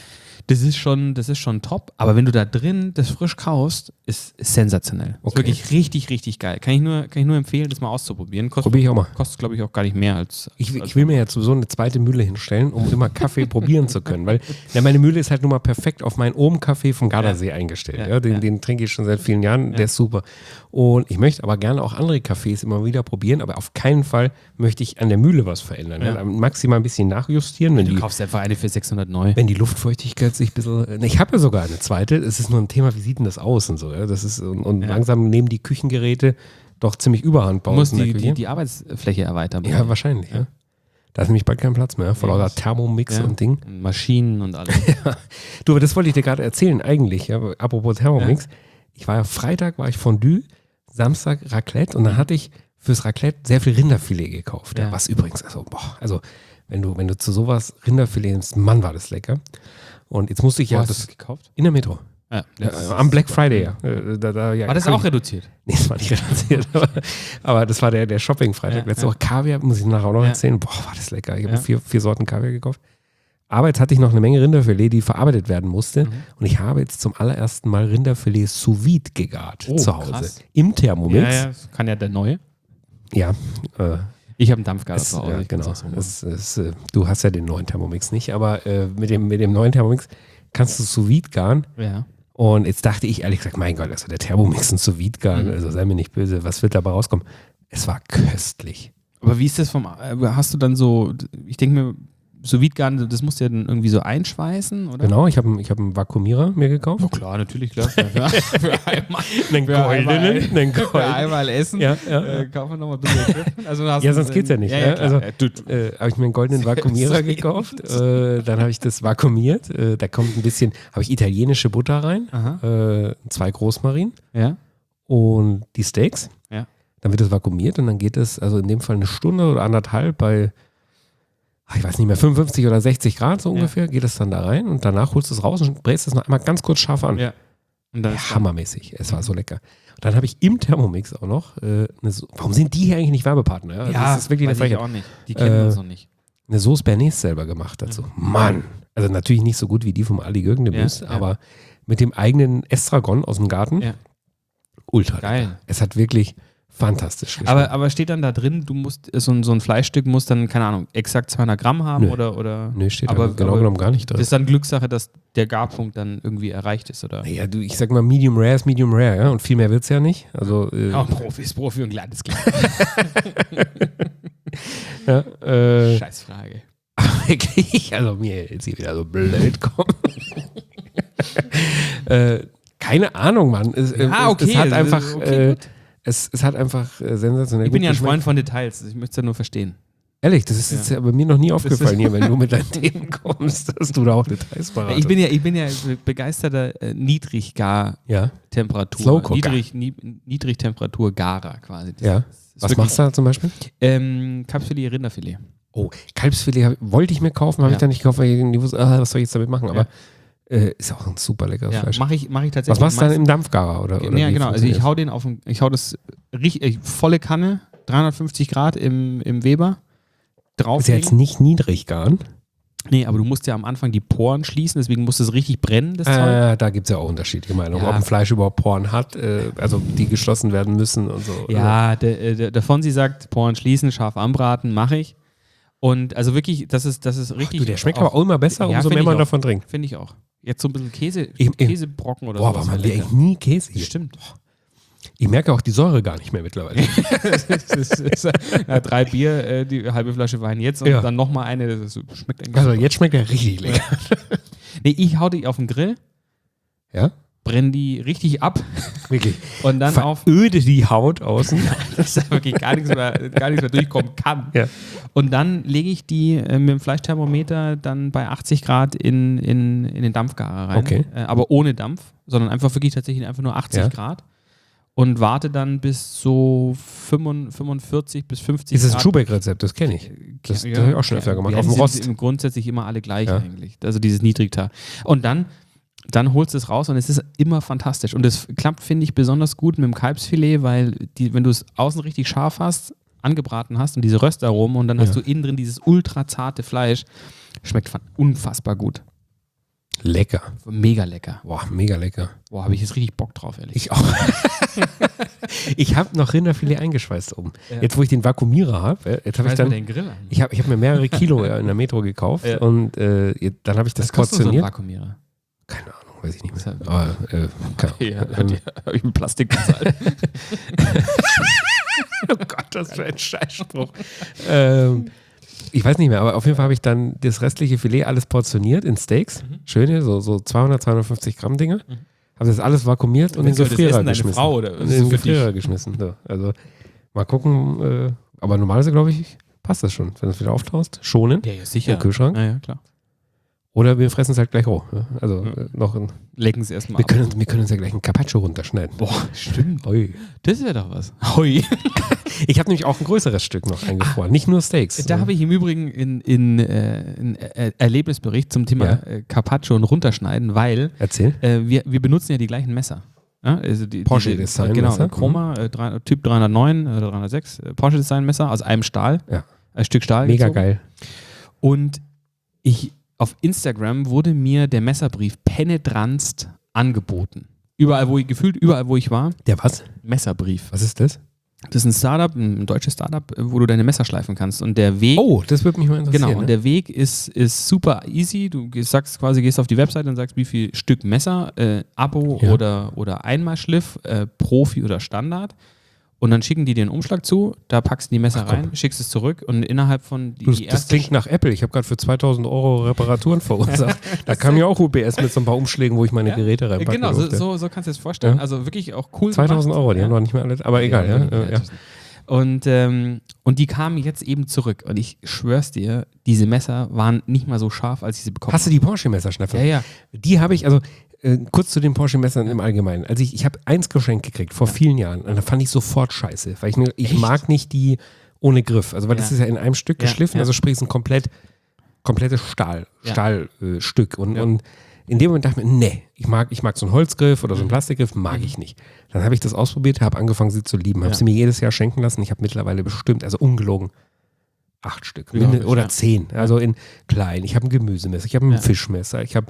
das ist schon, das ist schon top. Aber wenn du da drin das frisch kaufst, ist, ist sensationell. Okay. Ist wirklich richtig, richtig geil. Kann ich nur, kann ich nur empfehlen, das mal auszuprobieren. Kostet, Probier ich auch mal. Kostet, glaube ich, auch gar nicht mehr als. Ich, als ich will mir jetzt sowieso eine zweite Mühle hinstellen, um immer Kaffee probieren zu können. Weil ja, meine Mühle ist halt nun mal perfekt auf meinen Ohm-Kaffee vom Gardasee ja. eingestellt. Ja, Ja, den, ja. den trinke ich schon seit vielen Jahren, der ist super. Und ich möchte aber gerne auch andere Kaffees immer wieder probieren, aber auf keinen Fall möchte ich an der Mühle was verändern. Ja. Ja. Maximal ein bisschen nachjustieren. Wenn Du die, kaufst einfach eine für sechshundert neu. wenn die Luftfeuchtigkeit sich ein bisschen. Ich habe ja sogar eine zweite. Es ist nur ein Thema, wie sieht denn das aus und so. Ja? Das ist, und und Ja. langsam nehmen die Küchengeräte doch ziemlich Überhand bei Du uns musst in der die, Küche. die, die Arbeitsfläche erweitern. Ja, wahrscheinlich. Ja. Da ist nämlich bald kein Platz mehr. Vor Ja, lauter das- Thermomix Ja. und Ding. Und Maschinen und alles. Du, aber das wollte ich dir gerade erzählen eigentlich. Ja? Apropos Thermomix. Ich war ja Freitag, war ich Fondue, Samstag Raclette und dann hatte ich fürs Raclette sehr viel Rinderfilet gekauft. Ja. Ja. Was übrigens, also, boah, also wenn du, wenn du zu sowas Rinderfilet nimmst, Mann, war das lecker. Und jetzt musste ich ja Wo hast das du es gekauft? in der Metro. Ja. Ja, am Black Friday, ja. Äh, Da, da, ja War das kann auch ich- reduziert? Nee, das war nicht reduziert, aber, aber das war der, der Shopping-Freitag. Ja, Letzte ja. Woche Kaviar, muss ich nachher auch noch Ja. erzählen. Boah, war das lecker. Ich habe Ja. vier, vier Sorten Kaviar gekauft. Aber jetzt hatte ich noch eine Menge Rinderfilet, die verarbeitet werden musste. Mhm. Und ich habe jetzt zum allerersten Mal Rinderfilet sous vide gegart Oh, zu Hause. krass. Im Thermomix. Ja, ja, das kann ja der neue. Ja, äh, Ich habe einen Dampfgarer es, zu Hause. ja ich kann's genau. auch so machen. Es, es, äh, du hast ja den neuen Thermomix nicht, aber äh, mit, dem, mit dem neuen Thermomix kannst du sous vide garen. Ja. Und jetzt dachte ich ehrlich gesagt, mein Gott, also der Thermomix und sous vide garen, Mhm. also sei mir nicht böse, was wird dabei rauskommen? Es war köstlich. Aber wie ist das vom, äh, hast du dann so, ich denke mir, sous vide garen, das musst du ja dann irgendwie so einschweißen, oder? Genau, ich habe ich hab einen Vakuumierer mir gekauft. Oh klar, natürlich, klar. Für, für einmal, Einen für einmal, goldenen, einen für goldenen. einmal essen. Ja, ja. Äh, kaufen wir nochmal ein bisschen Equipment. Also du hast Ja, einen- sonst geht's ja nicht. Ja, Ja, ja, klar. also, Ja, du, du. äh, habe ich mir einen goldenen Vakuumierer gekauft. Äh, dann habe ich das vakuumiert. Äh, da kommt ein bisschen, habe ich italienische Butter rein, Aha. äh, zwei Großmarinen Ja. und die Steaks. Ja. Dann wird es vakuumiert und dann geht es, also in dem Fall eine Stunde oder anderthalb bei, ach, ich weiß nicht mehr, fünfundfünfzig oder sechzig Grad so Ja. ungefähr, geht es dann da rein und danach holst du es raus und brätst es noch einmal ganz kurz scharf an. Ja. Und dann Ja, ist hammermäßig. Es war so lecker. Und dann habe ich im Thermomix auch noch, äh, eine so warum sind die hier eigentlich nicht Werbepartner? Ja, ja, das ist wirklich eine weiß ich Frechheit. auch nicht. Die kennen Äh, uns noch nicht. Eine Sauce Bernays selber gemacht dazu. Mann! Also natürlich nicht so gut wie die vom Ali Gürgen-Demüs, Ja, ja. aber mit dem eigenen Estragon aus dem Garten. Ja. Ultra Geil. lecker. Es hat wirklich fantastisch geschmeckt. Aber, aber steht dann da drin, du musst, so ein, so ein Fleischstück muss dann, keine Ahnung, exakt zweihundert Gramm haben Nö. oder, oder? Nö, steht aber, aber, genau aber genommen gar nicht Das drin. ist dann Glückssache, dass der Garpunkt dann irgendwie erreicht ist, oder? Naja, du, ich sag mal, Medium Rare ist Medium Rare, ja, und viel mehr wird es ja nicht. Also, äh, Ja, Profi ist Profi und kleines Kleid. ja, äh, Scheißfrage. wirklich, also mir jetzt hier wieder so blöd kommen. äh, keine Ahnung, Mann. Es, äh, Ah, okay. es, es hat das ist- einfach, okay, äh, gut. es, es hat einfach äh, sensationell Ich bin gut ja ein geschmeckt. Freund von Details. Ich möchte es ja nur verstehen. Ehrlich, das ist jetzt Ja. ja bei mir noch nie aufgefallen ist- hier, wenn du mit deinen Themen kommst, dass du da auch Details beratest. Ich bin ja, ich bin ja begeisterter äh, Niedriggar-Temperatur. ja, Slow Cooker. Niedrig, nie, Niedrigtemperatur-Garer quasi. Das ja. ist Was wirklich- machst du da zum Beispiel? Ähm, Kalbsfilet, Rinderfilet. Oh, Kalbsfilet hab, wollte ich mir kaufen, habe Ja. ich dann nicht gekauft, weil ich irgendwie wusste, ah, was soll ich jetzt damit machen? Aber äh, ist auch ein super leckeres Ja, Fleisch. mache ich, mach ich tatsächlich. Was machst du dann meist- im Dampfgarer? Oder, oder Ja, wie genau. Also ich funktioniert hau den auf den, ich hau das richtig, volle Kanne, dreihundertfünfzig Grad im, im Weber das? drauf. Ist ja jetzt nicht niedrig garen. Nee, aber du musst ja am Anfang die Poren schließen, deswegen muss es richtig brennen, das Zeug. Äh, da gibt es ja auch unterschiedliche Meinungen, Ja. ob ein Fleisch überhaupt Poren hat, äh, also die geschlossen werden müssen und so. Ja, der, äh, der, der Fonsi sagt, Poren schließen, scharf anbraten, mache ich. Und also wirklich, das ist, das ist richtig. Du, der schmeckt aber auch immer besser, Ja, umso find mehr ich man auch. davon trinkt. Finde ich auch. Jetzt so ein bisschen Käse, Ich- ich- Käsebrocken oder Boah, so. aber man will eigentlich nie Käse hier. Stimmt. Ich merke auch die Säure gar nicht mehr mittlerweile. das ist, ist, ja, drei Bier, äh, die halbe Flasche Wein jetzt und Ja. dann nochmal eine. Das schmeckt eigentlich Also super. jetzt schmeckt er richtig lecker. Nee, Nee, ich hau die auf den Grill, Ja? brenne die richtig ab Wirklich. und dann auf, Veröde die Haut außen. dass da wirklich gar nichts mehr, gar nichts mehr durchkommen kann. Ja. Und dann lege ich die äh, mit dem Fleischthermometer dann bei achtzig Grad in, in, in den Dampfgarer rein. Okay. Äh, aber ohne Dampf, sondern einfach wirklich tatsächlich einfach nur achtzig Ja. Grad. Und warte dann bis so fünfundvierzig bis fünfzig Ist das ein Grad. Schuhbeck-Rezept? Das kenne ich. Das, das habe ich auch schon öfter gemacht. Ja, Auf die dem sind Rost. im grundsätzlich immer alle gleich Ja. eigentlich. Also dieses Niedrigtar. Und dann, dann holst du es raus und es ist immer fantastisch. Und es klappt, finde ich, besonders gut mit dem Kalbsfilet, weil die, wenn du es außen richtig scharf hast, angebraten hast und diese Röstaromen und dann hast Ja. du innen drin dieses ultra zarte Fleisch, schmeckt fan- unfassbar gut. Lecker. Mega lecker. Boah, mega lecker. Boah, habe ich jetzt richtig Bock drauf, ehrlich. Ich auch. Ich habe noch Rinderfilet eingeschweißt oben. Ja. Jetzt, wo ich den Vakuumierer habe, jetzt habe ich Weiß man dann. den Grill an. Ich habe ich hab mir mehrere Kilo in der Metro gekauft Ja. und äh, jetzt- dann habe ich das Was kostet so ein portioniert. Vakuumierer? Keine Ahnung, weiß ich nicht Das mehr. hat- Aber, äh, keine Ja, Ahnung. habe ich mit Plastik bezahlt. Oh Gott, das für ein Scheißspruch. ähm, ich weiß nicht mehr, aber auf jeden Fall habe ich dann das restliche Filet alles portioniert in Steaks. Mhm. Schöne, so, so zweihundert, zweihundertfünfzig Gramm Dinger. Mhm. Habe das alles vakuumiert und in den Soll das Gefrierer essen deine geschmissen. Frau, oder? Und Ist in den das für dich? Gefrierer geschmissen. So. Also mal gucken, äh, aber normalerweise glaube ich, passt das schon, wenn du es wieder auftaust. Schonen Ja, ja, sicher. im Kühlschrank. Ja, ja, klar. Oder wir fressen es halt gleich roh. Ne? Also Mhm. äh, noch ein, Lecken Sie erstmal wir, ab. können, wir können uns ja gleich ein Carpaccio runterschneiden. Boah, stimmt. Ui. Das wäre doch was. Hui. Ich habe nämlich auch ein größeres Stück noch eingefroren, nicht nur Steaks. Da habe ich im Übrigen in, in, äh, einen Er- Erlebnisbericht zum Thema Ja. äh, Carpaccio und Runterschneiden, weil Erzähl. äh, wir, wir benutzen ja die gleichen Messer. Ja, also die, Porsche diese, Design Genau, Messer. Chroma, äh, drei, Typ dreihundertneun oder dreihundertsechs, äh, Porsche Design Messer aus einem Stahl. Ja. Ein Stück Stahl. Mega gezogen. geil. Und ich, auf Instagram wurde mir der Messerbrief penetranst angeboten. Überall, wo ich gefühlt, überall, wo ich war, Der was? Messerbrief. Was ist das? Das ist ein Startup, ein deutsches Startup, wo du deine Messer schleifen kannst. Und der Weg. Oh, das würde mich mal interessieren. Genau, und ne? der Weg ist, ist super easy. Du gehst, sagst quasi, gehst auf die Webseite und sagst, wie viel Stück Messer, äh, Abo Ja. oder, oder Einmalschliff, äh, Profi oder Standard. Und dann schicken die dir einen Umschlag zu, da packst du die Messer Ach, komm. rein, schickst es zurück und innerhalb von die, Du, die das erste klingt nach Apple. Ich habe gerade für zweitausend Euro Reparaturen verursacht. Da kam ja auch U B S mit so ein paar Umschlägen, wo ich meine Ja, Geräte reinpacken Genau, so, durfte. so, so kannst du es vorstellen. Ja. Also wirklich auch cool zweitausend gemacht. Euro, die Ja. haben noch nicht mehr alle. Aber egal, ja. Ja, ja, ja. Und, ähm, und die kamen jetzt eben zurück. Und ich schwör's dir, diese Messer waren nicht mal so scharf, als ich sie bekommen Hast du die Porsche-Messer, Steffen? habe. Ja, ja. Die habe ich, also äh, kurz zu den Porsche-Messern im Allgemeinen. Also ich, ich habe eins geschenkt gekriegt vor vielen Jahren und da fand ich sofort scheiße, weil ich, mir, ich Echt? mag nicht die ohne Griff. Also weil das Ja. ist ja in einem Stück Ja, geschliffen, ja. also sprich es ist ein komplett, komplettes Stahl, Ja. Stahlstück. Äh, Stück. und, Ja. und in dem Moment dachte ich mir, nee, ich mag, ich mag so einen Holzgriff oder so einen Mhm. Plastikgriff, mag ich nicht. Dann habe ich das ausprobiert, habe angefangen, sie zu lieben, habe Ja. sie mir jedes Jahr schenken lassen. Ich habe mittlerweile bestimmt, also ungelogen, acht Stück Glaub ich, oder ja. zehn. Also in klein. Ich habe ein Gemüsemesser, ich habe ein Ja. Fischmesser, ich habe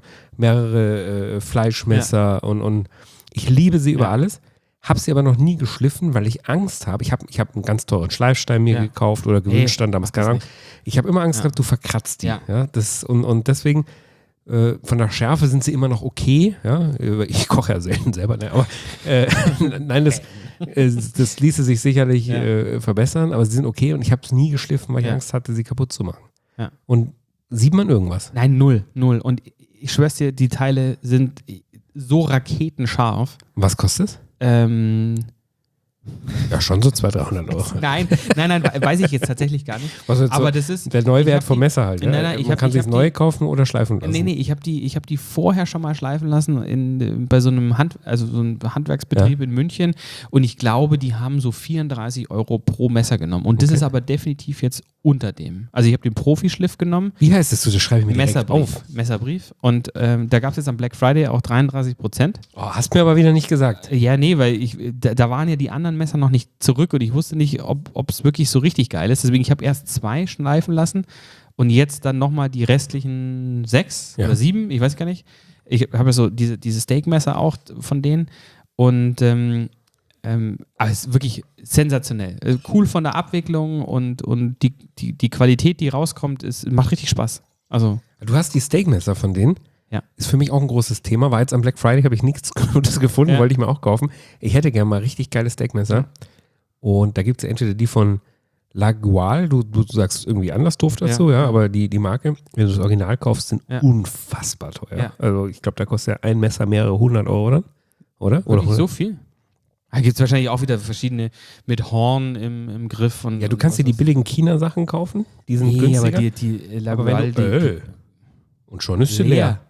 mehrere äh, Fleischmesser und, und ich liebe sie über Ja. alles. Habe sie aber noch nie geschliffen, weil ich Angst habe. Ich habe ich hab einen ganz teuren Schleifstein mir Ja. gekauft oder gewünscht, damals mach das keine Ahnung. nicht. Ich habe immer Angst Ja. gehabt, du verkratzt die. Ja. Ja. das, und, und deswegen äh, von der Schärfe sind sie immer noch okay. Ja? Ich koche ja selten selber, ne? aber äh, nein, das, äh, das ließe sich sicherlich Ja. äh, verbessern, aber sie sind okay und ich habe es nie geschliffen, weil ich Ja. Angst hatte, sie kaputt zu machen. Ja. Und sieht man irgendwas? Nein, null, null. Und ich schwör's dir, die Teile sind so raketenscharf. Was kostet es? Ähm, Ja, schon so zweihundert, dreihundert Euro. nein, nein, nein, we- weiß ich jetzt tatsächlich gar nicht. Was jetzt Aber so das ist der ich Neuwert hab vom die- Messer halt. Nein, ja? nein, ich Man hab- kann ich sich hab neu die- kaufen oder schleifen lassen. Nee, nee, ich habe die, ich hab die vorher schon mal schleifen lassen in, bei so einem Hand, also so einem Handwerksbetrieb in München und ich glaube, die haben so vierunddreißig Euro pro Messer genommen und das Okay. ist aber definitiv jetzt unter dem. Also ich habe den Profischliff genommen, Wie heißt es? Das schreibe ich mir direkt Messerbrief, auf. Messerbrief und ähm, da gab es jetzt am Black Friday auch dreiunddreißig Prozent. Oh, hast mir aber wieder nicht gesagt. Ja, nee, weil ich, da, da waren ja die anderen Messer noch nicht zurück und ich wusste nicht, ob es wirklich so richtig geil ist. Deswegen, ich habe erst zwei schleifen lassen und jetzt dann nochmal die restlichen sechs Ja. oder sieben, ich weiß gar nicht. Ich habe ja so diese, diese Steakmesser auch von denen und ähm, ähm, aber es ist wirklich sensationell. Äh, Cool von der Abwicklung und, und die, die, die Qualität, die rauskommt, ist, macht richtig Spaß. Also, Du hast die Steakmesser von denen. Ja. Ist für mich auch ein großes Thema. War jetzt am Black Friday, habe ich nichts Gutes gefunden, Ja. wollte ich mir auch kaufen. Ich hätte gerne mal richtig geile Steakmesser. Und da gibt es entweder die von Lagual, du, du sagst irgendwie anders doof dazu, ja, ja, aber die, die Marke, wenn du das Original kaufst, sind ja. unfassbar teuer. Ja. Also ich glaube, da kostet ja ein Messer mehrere hundert Euro dann, oder? Oder nicht so viel? Da gibt es wahrscheinlich auch wieder verschiedene mit Horn im, im Griff. Und, ja, du kannst dir die billigen China-Sachen kaufen, die sind nee, günstiger. aber die, die Lagual, du, äh, und schon ist sie leer.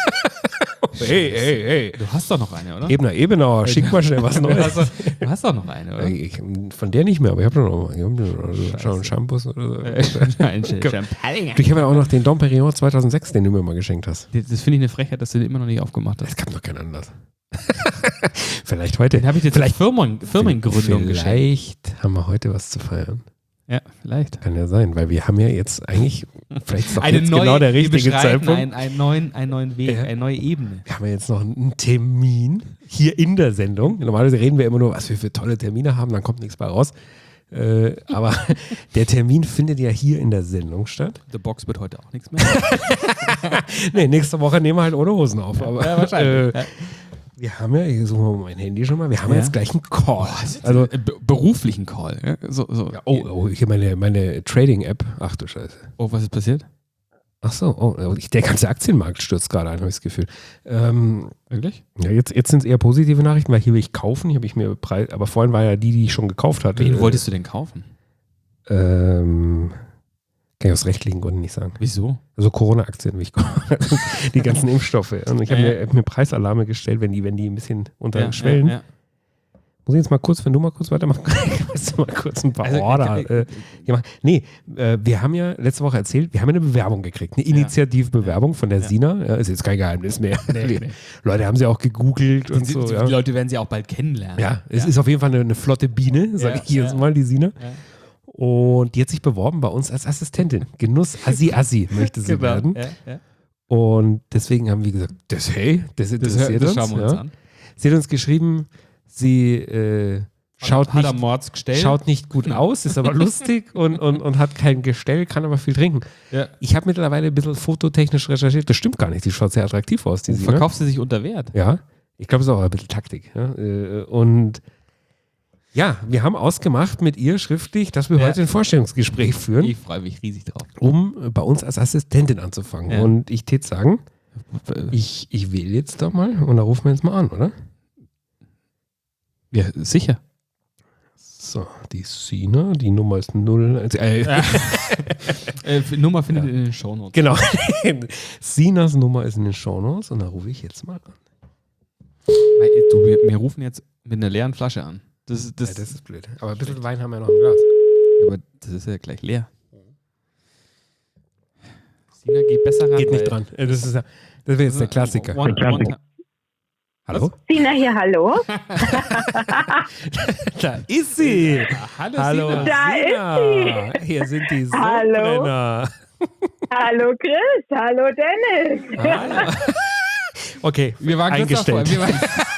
Hey, hey, hey. Du hast doch noch eine, oder? Ebener, Ebenauer, schick mal schnell was Neues. Du hast, du hast doch noch eine, oder? Ich, von der nicht mehr, aber ich habe noch mal. Ich habe schon Shampoos oder so. Ein Champagner. Ich habe ja auch noch den Dom Perignon zweitausendsechs, den du mir mal geschenkt hast. Das finde ich eine Frechheit, dass du den immer noch nicht aufgemacht hast. Es gab noch keinen Anlass. Vielleicht heute. Den habe ich jetzt vielleicht Firmen, Firmengründung geschenkt. Vielleicht haben wir heute was zu feiern. Ja, vielleicht. Kann ja sein, weil wir haben ja jetzt eigentlich, vielleicht ist doch eine jetzt neue, genau der richtige Zeitpunkt. Einen, einen, neuen, einen neuen Weg, ja. eine neue Ebene. Wir haben ja jetzt noch einen Termin hier in der Sendung. Normalerweise reden wir immer nur, was wir für tolle Termine haben, dann kommt nichts bei raus. Äh, aber der Termin findet ja hier in der Sendung statt. The Box wird heute auch nichts mehr. Nee, nächste Woche nehmen wir halt ohne Hosen auf. Aber, ja, wahrscheinlich. Äh, ja. Wir haben ja, ich suche mal mein Handy schon mal, wir haben ja. jetzt gleich einen Call. Also be- beruflichen Call. Ja? So, so. Ja, oh, oh, hier meine, meine Trading-App. Ach du Scheiße. Oh, was ist passiert? Ach so, oh, der ganze Aktienmarkt stürzt gerade ein, habe ich das Gefühl. Ähm, Wirklich? Ja, jetzt, jetzt sind es eher positive Nachrichten, weil hier will ich kaufen, hier habe ich mir Preis, aber vorhin war ja die, die ich schon gekauft hatte. Wen wolltest du denn kaufen? Ähm, kann ich aus rechtlichen Gründen nicht sagen. Wieso? Also Corona-Aktien will ich kaufen. Die ganzen Impfstoffe. Und ich habe ja, mir, hab mir Preisalarme gestellt, wenn die, wenn die ein bisschen unter ja, Schwellen. Ja, ja. Muss ich jetzt mal kurz, wenn du mal kurz weitermachst, kannst du mal kurz ein paar also, Order. Ich, ich, äh, ja, nee, äh, wir haben ja letzte Woche erzählt, wir haben eine Bewerbung gekriegt, eine Initiativbewerbung von der ja. Sina. Ja, ist jetzt kein Geheimnis mehr. Nee, nee. Leute haben sie auch gegoogelt die, und so. Die, ja. die Leute werden sie auch bald kennenlernen. Ja, es ja. ist auf jeden Fall eine, eine flotte Biene, sage ja, ich jedes ja. Mal, die Sina. Ja. Und die hat sich beworben bei uns als Assistentin. Genuss Assi Assi möchte sie genau. werden. Ja, ja. Und deswegen haben wir gesagt, das hey, das interessiert das, das uns. schauen wir uns ja. an. Sie hat uns geschrieben, sie äh, schaut, hat nicht, schaut nicht gut aus, ist aber lustig und, und, und hat kein Gestell, kann aber viel trinken. Ja. Ich habe mittlerweile ein bisschen fototechnisch recherchiert. Das stimmt gar nicht, die schaut sehr attraktiv aus. Die Sina. Verkauft sie sich unter Wert? Ja, ich glaube, es ist auch ein bisschen Taktik. Ja. Und ja, wir haben ausgemacht mit ihr schriftlich, dass wir ja. heute ein Vorstellungsgespräch führen. Ich freue mich riesig drauf. Um bei uns als Assistentin anzufangen. Ja. Und ich tät sagen, ich, ich wähle jetzt doch mal und da rufen wir jetzt mal an, oder? Ja, sicher. So, die Sina, die Nummer ist null. Äh, ja. äh, Nummer findet ihr ja. in den Shownotes. Genau. Sinas Nummer ist in den Shownotes und da rufe ich jetzt mal an. Du, wir, wir rufen jetzt mit einer leeren Flasche an. Das, das, ja, das ist blöd. Aber ein bisschen Wein haben wir noch im Glas. Aber das ist ja gleich leer. Sina, geht besser ran. Geht nicht dran. Das ist ja, das wäre jetzt der Klassiker. One, der Klassiker. One, hallo? Sina hier, hallo. Da ist sie. Ja, hallo, hallo Sina. Da Sina. ist sie. Hier sind die Hallo. Sodbrenner. Hallo Chris, hallo Dennis. Hallo. Okay, wir waren eingestellt. Wir waren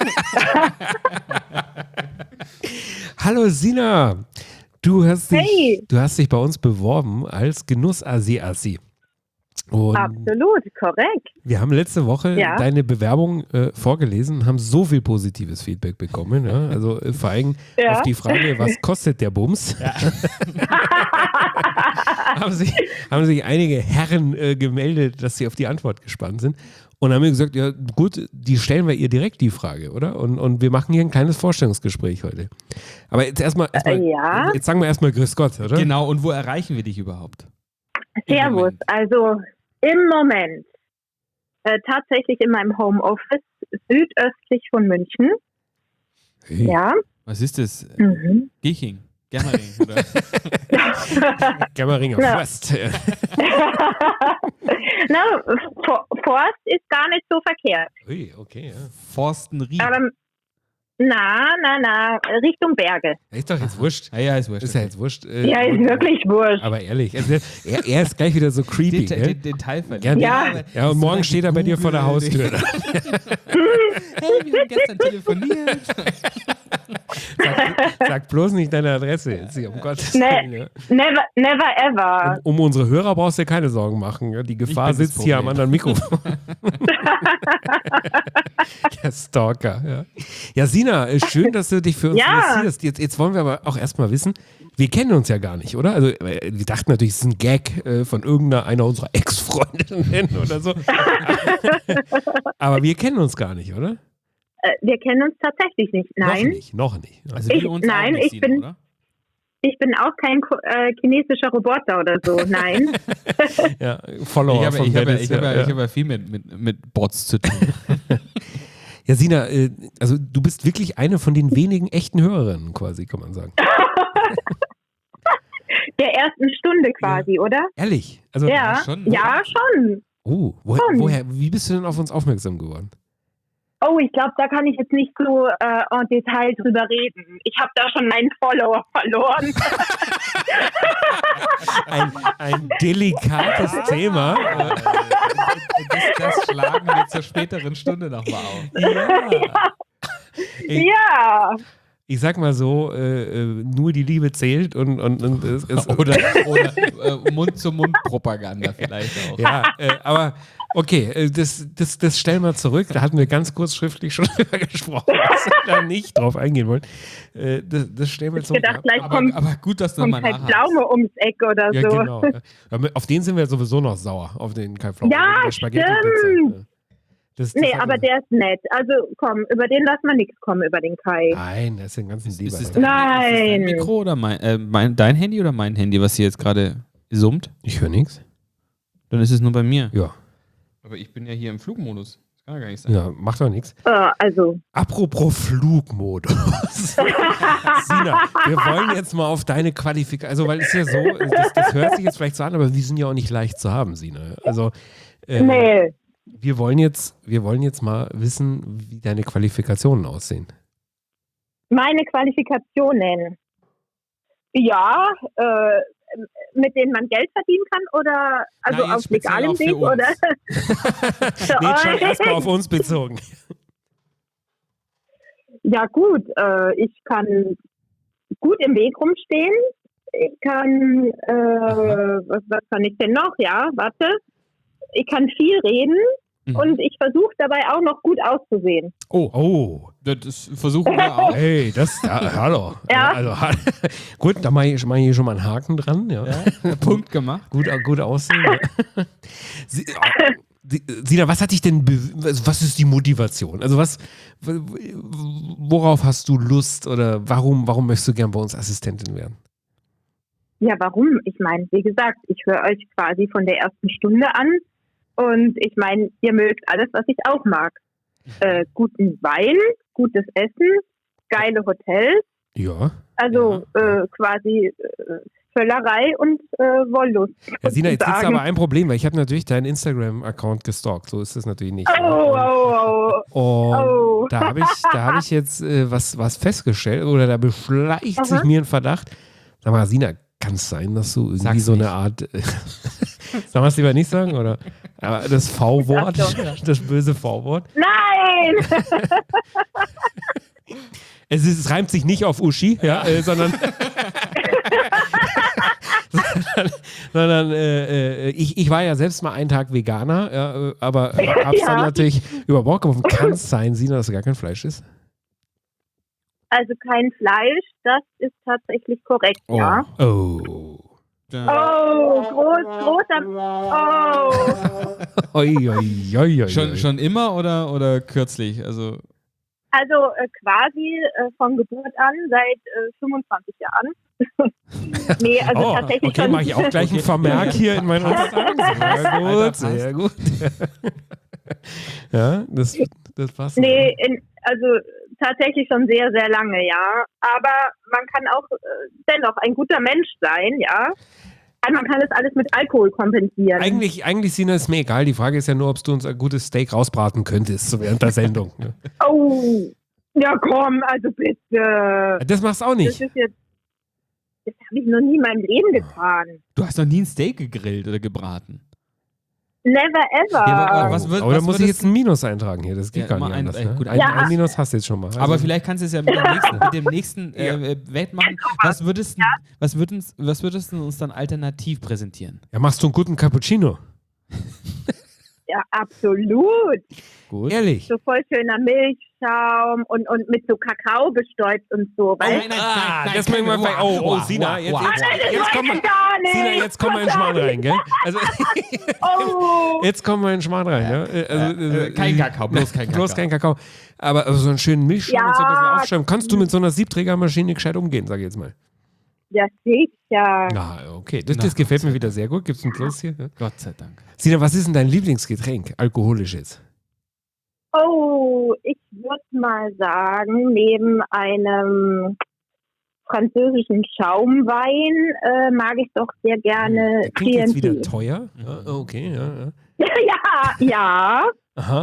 Hallo Sina, du hast, dich, hey. du hast dich bei uns beworben als Genuss-Assi-Assi. Absolut, korrekt. Wir haben letzte Woche ja. deine Bewerbung äh, vorgelesen und haben so viel positives Feedback bekommen. Ja? Also äh, vor allem ja. auf die Frage, was kostet der Bums? Ja. haben, sich, haben sich einige Herren äh, gemeldet, dass sie auf die Antwort gespannt sind. Und haben mir gesagt, ja gut, die stellen wir ihr direkt die Frage, oder? Und, und wir machen hier ein kleines Vorstellungsgespräch heute. Aber jetzt erstmal, erst äh, ja. jetzt sagen wir erstmal Grüß Gott, oder? Genau, und wo erreichen wir dich überhaupt? Servus, also im Moment äh, tatsächlich in meinem Homeoffice südöstlich von München. Hey. Ja. Was ist das? Mhm. Giching? Germering, oder? Germeringer ja. Forst. Na, Forst ist gar nicht so verkehrt. Ui, okay, ja. Forstenried. Aber na, na, na, Richtung Berge. Ist doch jetzt wurscht. Ja, ja, ist wurscht. Ist ja jetzt wurscht. Äh, ja, ist wirklich wurscht. Aber ehrlich, also er, er ist gleich wieder so creepy. Den, den, den Teil ja, ja. ja, und morgen steht er bei dir vor der Haustür. Hey, wir haben gestern telefoniert. Sag, sag bloß nicht deine Adresse jetzt hier, um Gottes Willen. Ne, Ja. Never, never ever. Um, um unsere Hörer brauchst du dir keine Sorgen machen. Ja? Die Gefahr sitzt hier am anderen Mikrofon. Der Stalker, ja. Ja, Sina, schön, dass du dich für uns Ja. interessierst. Jetzt, jetzt wollen wir aber auch erstmal wissen, wir kennen uns ja gar nicht, oder? Also wir dachten natürlich, es ist ein Gag äh, von irgendeiner einer unserer Ex-Freundinnen oder so. Aber wir kennen uns gar nicht, oder? Äh, wir kennen uns tatsächlich nicht. Nein, Noch nicht, noch nicht. Also, Ich- wir uns nein, auch nicht, ich Sina, bin- oder? ich bin auch kein Ko- äh, chinesischer Roboter oder so. Nein. ja, Follower Ich habe von ich hab, ja- Dennis, ich hab, ja- ja. ich hab ja viel mit, mit, mit Bots zu tun. Ja, Sina, äh, also du bist wirklich eine von den wenigen echten Hörerinnen quasi, kann man sagen. Der ersten Stunde quasi, oder? Ehrlich? Also, Ja, schon, ja, schon. Oh, woher, Schon. woher, wie bist du denn auf uns aufmerksam geworden? Oh, ich glaube, da kann ich jetzt nicht so äh, en Detail drüber reden. Ich habe da schon meinen Follower verloren. Ein, ein delikates Thema. Äh, das, das schlagen wir zur späteren Stunde nochmal auf. Ja. Ich, Ja. ich sag mal so, äh, äh, nur die Liebe zählt und, und, und es ist. Oder, oder äh, Mund-zu-Mund-Propaganda vielleicht auch. Ja, äh, aber okay, äh, das, das, das stellen wir zurück. Da hatten wir ganz kurz schriftlich schon drüber gesprochen, dass wir da nicht drauf eingehen wollen. Äh, das, das stellen wir Ich zurück. gedacht, gleich Aber, kommt, aber gut, dass du kommt nochmal halt nachhakst. Pflaume ums Eck oder Ja, so. genau. Ja. Auf den sind wir sowieso noch sauer, auf den Kai Pflaume. Ja, Wegen der Spaghetti-Pizza. stimmt. Ja. Das, das Nee, hat aber man- der ist nett. Also komm, über den lassen wir nichts kommen, über den Kai. Nein, das ist den ganzen Ist, Lieber. ist, es dabei. dein, ist es dein Nein. Mikro oder mein, äh, mein, dein Handy oder mein Handy, was hier jetzt gerade summt? Ich höre nichts. Dann ist es nur bei mir. Ja. Aber ich bin ja hier im Flugmodus. Das kann ja gar nicht sein. Ja, macht doch nichts. Äh, also, Apropos Flugmodus. Sina, wir wollen jetzt mal auf deine Qualifikation, also weil es ja so, das, das hört sich jetzt vielleicht so an, aber wir sind ja auch nicht leicht zu haben, Sina. Also äh, nee. wir wollen jetzt, wir wollen jetzt mal wissen, wie deine Qualifikationen aussehen. Meine Qualifikationen. Ja, äh, mit denen man Geld verdienen kann oder also Nein, jetzt auf speziell legalem auch für Weg uns. oder? Für Nee, schon euch? erstmal auf uns bezogen. Ja gut, äh, ich kann gut im Weg rumstehen. Ich kann, äh, was, was kann ich denn noch? Ja, warte. Ich kann viel reden Mhm. und ich versuche dabei auch noch gut auszusehen. Oh, Oh, das versuchen wir auch. hey, das, ja, hallo. Ja. Also, gut, da mache ich, mach ich hier schon mal einen Haken dran. Ja. Ja, Punkt gemacht. Gut, gut aussehen. Ja. Sie, Sie- Sina, was hat dich denn, be- was ist die Motivation? Also was, worauf hast du Lust oder warum, warum möchtest du gern bei uns Assistentin werden? Ja, warum? Ich meine, wie gesagt, ich höre euch quasi von der ersten Stunde an und ich meine, ihr mögt alles, was ich auch mag. Äh, guten Wein, gutes Essen, geile Hotels, Ja. also äh, quasi äh, Völlerei und äh, Wollust. Ja, Sina, jetzt gibt es sozusagen. aber ein Problem, weil ich habe natürlich deinen Instagram-Account gestalkt. So ist es natürlich nicht. Oh, oh, Und oh. da habe ich, da hab ich jetzt äh, was, was festgestellt oder da beschleicht Aha. sich mir ein Verdacht. Sag mal, Sina, kann es sein, dass du irgendwie Sag's so nicht. eine Art, äh, sollen wir es lieber nicht sagen, oder? Aber das V-Wort, Sag doch. das böse V-Wort. Nein! Es, ist, es reimt sich nicht auf Uschi, ja, äh, sondern, sondern, sondern äh, äh, ich, ich war ja selbst mal einen Tag Veganer, ja, äh, aber hab's Ja. dann natürlich über Bord geworfen. Kann es sein, Sina, dass gar kein Fleisch ist? Also kein Fleisch, das ist tatsächlich korrekt, ja. Oh. Oh, groß, großer. Oh. Oi, oi, oi, oi, Schon, oi. schon immer oder, oder kürzlich? Also, Also äh, quasi äh, von Geburt an, seit äh, fünfundzwanzig Jahren. nee, also Oh, tatsächlich okay, schon. mache ich auch gleich einen Vermerk hier in meinen Unterlagen. Sehr Alter, gut, passt. sehr gut. Ja, das, das passt. Nee, in, also tatsächlich schon sehr, sehr lange, ja. Aber man kann auch äh, dennoch ein guter Mensch sein, ja. Und man kann das alles mit Alkohol kompensieren. Eigentlich, eigentlich, Sina, ist mir egal. Die Frage ist ja nur, ob du uns ein gutes Steak rausbraten könntest, so während der Sendung. Ne? Oh, ja komm, also bitte. Das machst du auch Das nicht. ist jetzt, das habe ich noch nie in meinem Leben getan. du hast noch nie ein Steak gegrillt oder gebraten. Never ever. Ja, aber was wird- Aber da was muss wird ich das- jetzt ein Minus eintragen hier. Das geht Ja, gar immer nicht ein- anders. ein- Ne? gut, ein, Ja. ein Minus hast du jetzt schon mal. Also, Aber vielleicht kannst du es ja mit dem nächsten, mit dem nächsten äh, Welt machen. Was würdest, du- was, würdest, was würdest du uns dann alternativ präsentieren? ja, machst du einen guten Cappuccino? Ja, absolut. Gut. Ehrlich? So voll schöner Milchschaum und, und mit so Kakao bestäubt und so. nein, Weißt? nein, Ah, nein, das kein- mögen wir vielleicht. Oh, oh, wow, Sina, wow, jetzt, wow. jetzt, Nein, das jetzt, wollte kommen ich wir, gar nicht. Sina, jetzt kommen wir in den Schmarrn rein, gell? Also, Oh, jetzt kommen wir in den Schmarrn rein, ne? Also, Äh, kein Kakao, bloß kein Bloß Kakao. kein Kakao. Aber also so einen schönen Milchschaum Ja. und so ein bisschen aufschäumen. Kannst du mit so einer Siebträgermaschine gescheit umgehen, sag ich jetzt mal. ja, sicher. Ja, okay. Das, Na, das gefällt Gott mir sei wieder sehr gut. Gibt's einen Plus hier? Ja. Gott sei Dank. Sina, was ist denn dein Lieblingsgetränk? Alkoholisches? Oh, ich würde mal sagen, neben einem französischen Schaumwein äh, mag ich doch sehr gerne Der klingt jetzt wieder T N T. teuer. Ja, okay, ja, ja. Ja, ja. Aha.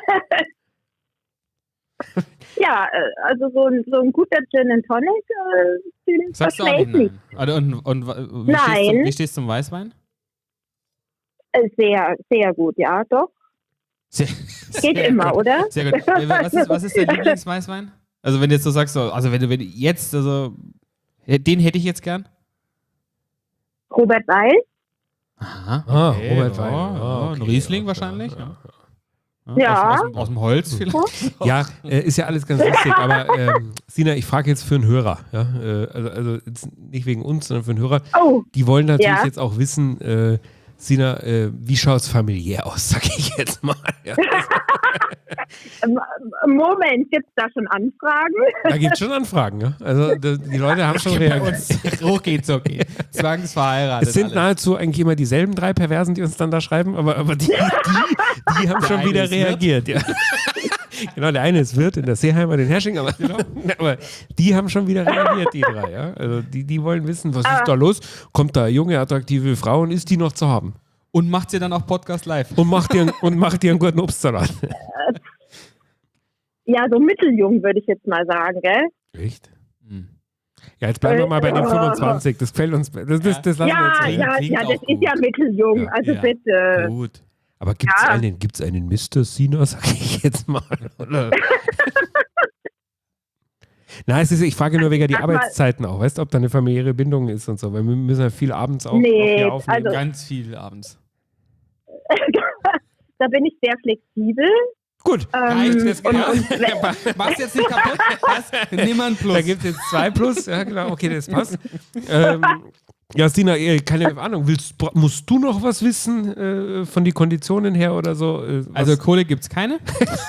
Ja, äh, also so ein, so ein guter Gin and Tonic, äh, den Sagst du auch verschmäht nicht nicht. nein? Und, und, und wie, Nein. Stehst du, wie stehst du zum Weißwein? Äh, Sehr, sehr gut, ja, doch. Sehr, Geht sehr immer, gut. oder? Sehr gut. Äh, Was ist, was ist dein Lieblingsweißwein? Also wenn du jetzt so sagst, so, also wenn du wenn du jetzt, also äh, den hätte ich jetzt gern. Robert Weiß? Aha. Ah, okay, Robert ja, Wein. ja, Ah, ein okay, Riesling ja, wahrscheinlich. ja, Ja. Ja. Aus, aus, dem- aus dem Holz vielleicht. Ja, äh, ist ja alles ganz lustig, aber ähm, Sina, ich frage jetzt für einen Hörer, ja, äh, also, also jetzt nicht wegen uns, sondern für einen Hörer. Oh, Die wollen natürlich Ja. jetzt auch wissen, äh, Sina, äh, wie schaut es familiär aus, sag ich jetzt mal. Ja. ähm, Moment, gibt's da schon Anfragen? Da gibt es schon Anfragen, ja. Also da, die Leute haben schon reagiert. Hoch geht's, okay. Zwangsverheiratet. Es sind alles. nahezu eigentlich immer dieselben drei Perversen, die uns dann da schreiben, aber, aber die, die, die haben schon eine wieder ist Wirt. reagiert. Ja. Genau, der eine ist Wirt in der Seeheimer, den Hersching, aber, aber die haben schon wieder reagiert, die drei. Ja. Also die, die wollen wissen, was ist da los? Kommt da junge, attraktive Frau und ist die noch zu haben? Und macht ihr dann auch Podcast live? Und macht dir, und macht dir einen guten Obstsalat. Ja, so mitteljung würde ich jetzt mal sagen, gell? Echt? Hm. Ja, jetzt bleiben wir mal bei den Äh, fünfundzwanzig. Das gefällt uns. Das, das, das lassen wir Ja, jetzt rein. ja, klingt ja, auch das ist gut. ja mitteljung, Ja, also ja. bitte. Gut. Aber gibt es Ja. einen, gibt's einen Mister Sina, sag ich jetzt mal? Oder? Nein, es ist, ich frage nur wegen die Sag mal- Arbeitszeiten auch. Weißt du, ob da eine familiäre Bindung ist und so? Weil wir müssen ja viel abends auch, Nee, auch hier aufnehmen. also- Ganz viel abends. Da bin ich sehr flexibel. Gut, Ähm, Reicht das und, genau? und, wenn- Mach's jetzt nicht kaputt. Was? Nimm mal ein Plus. da gibt es jetzt zwei Plus. Ja, genau, okay, das passt. ähm, ja, Sina, eh, keine Ahnung. Willst, bra- musst du noch was wissen äh, von den Konditionen her oder so? Äh, was- Also Kohle gibt's keine?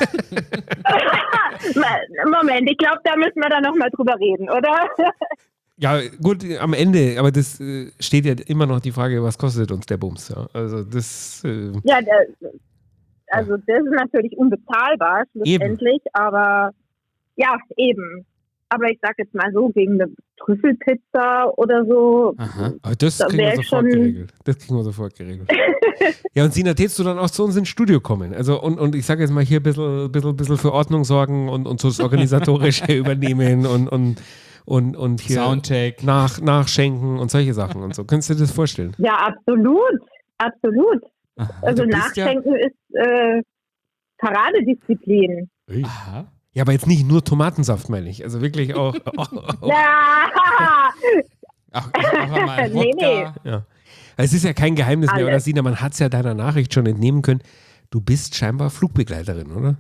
Moment, ich glaube, da müssen wir dann nochmal drüber reden, oder? Ja, gut, am Ende, aber das äh, steht ja immer noch die Frage, was kostet uns der Bums? Ja? Also das, äh, Ja, das, also das ist natürlich unbezahlbar schlussendlich, aber ja, eben. Aber ich sag jetzt mal so, gegen eine Trüffelpizza oder so, Aha. aber das Da kriegen wir wär ich sofort schon- geregelt. Das kriegen wir sofort geregelt. Ja, und Sina, tätst du dann auch zu uns ins Studio kommen? Also und, und ich sage jetzt mal hier ein bisschen, bisschen, bisschen für Ordnung sorgen und, und so das Organisatorische übernehmen und, und, und, und hier Soundcheck. nach, nachschenken und solche Sachen und so. Könntest du dir das vorstellen? ja, absolut, absolut. Aha. Also du bist ja- Nachschenken ist äh, Paradedisziplin. Aha. Ja, aber jetzt nicht nur Tomatensaft, meine ich. Also wirklich auch. auch, auch Ja, Ach, auch mal Nee, Wodka. ja. Es ist ja kein Geheimnis mehr, Alles. oder Sina? Man hat es ja deiner Nachricht schon entnehmen können. Du bist scheinbar Flugbegleiterin, oder?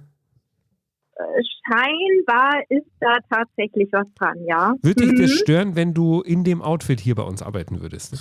scheinbar ist da tatsächlich was dran, ja. Würde dich das Mhm. stören, wenn du in dem Outfit hier bei uns arbeiten würdest?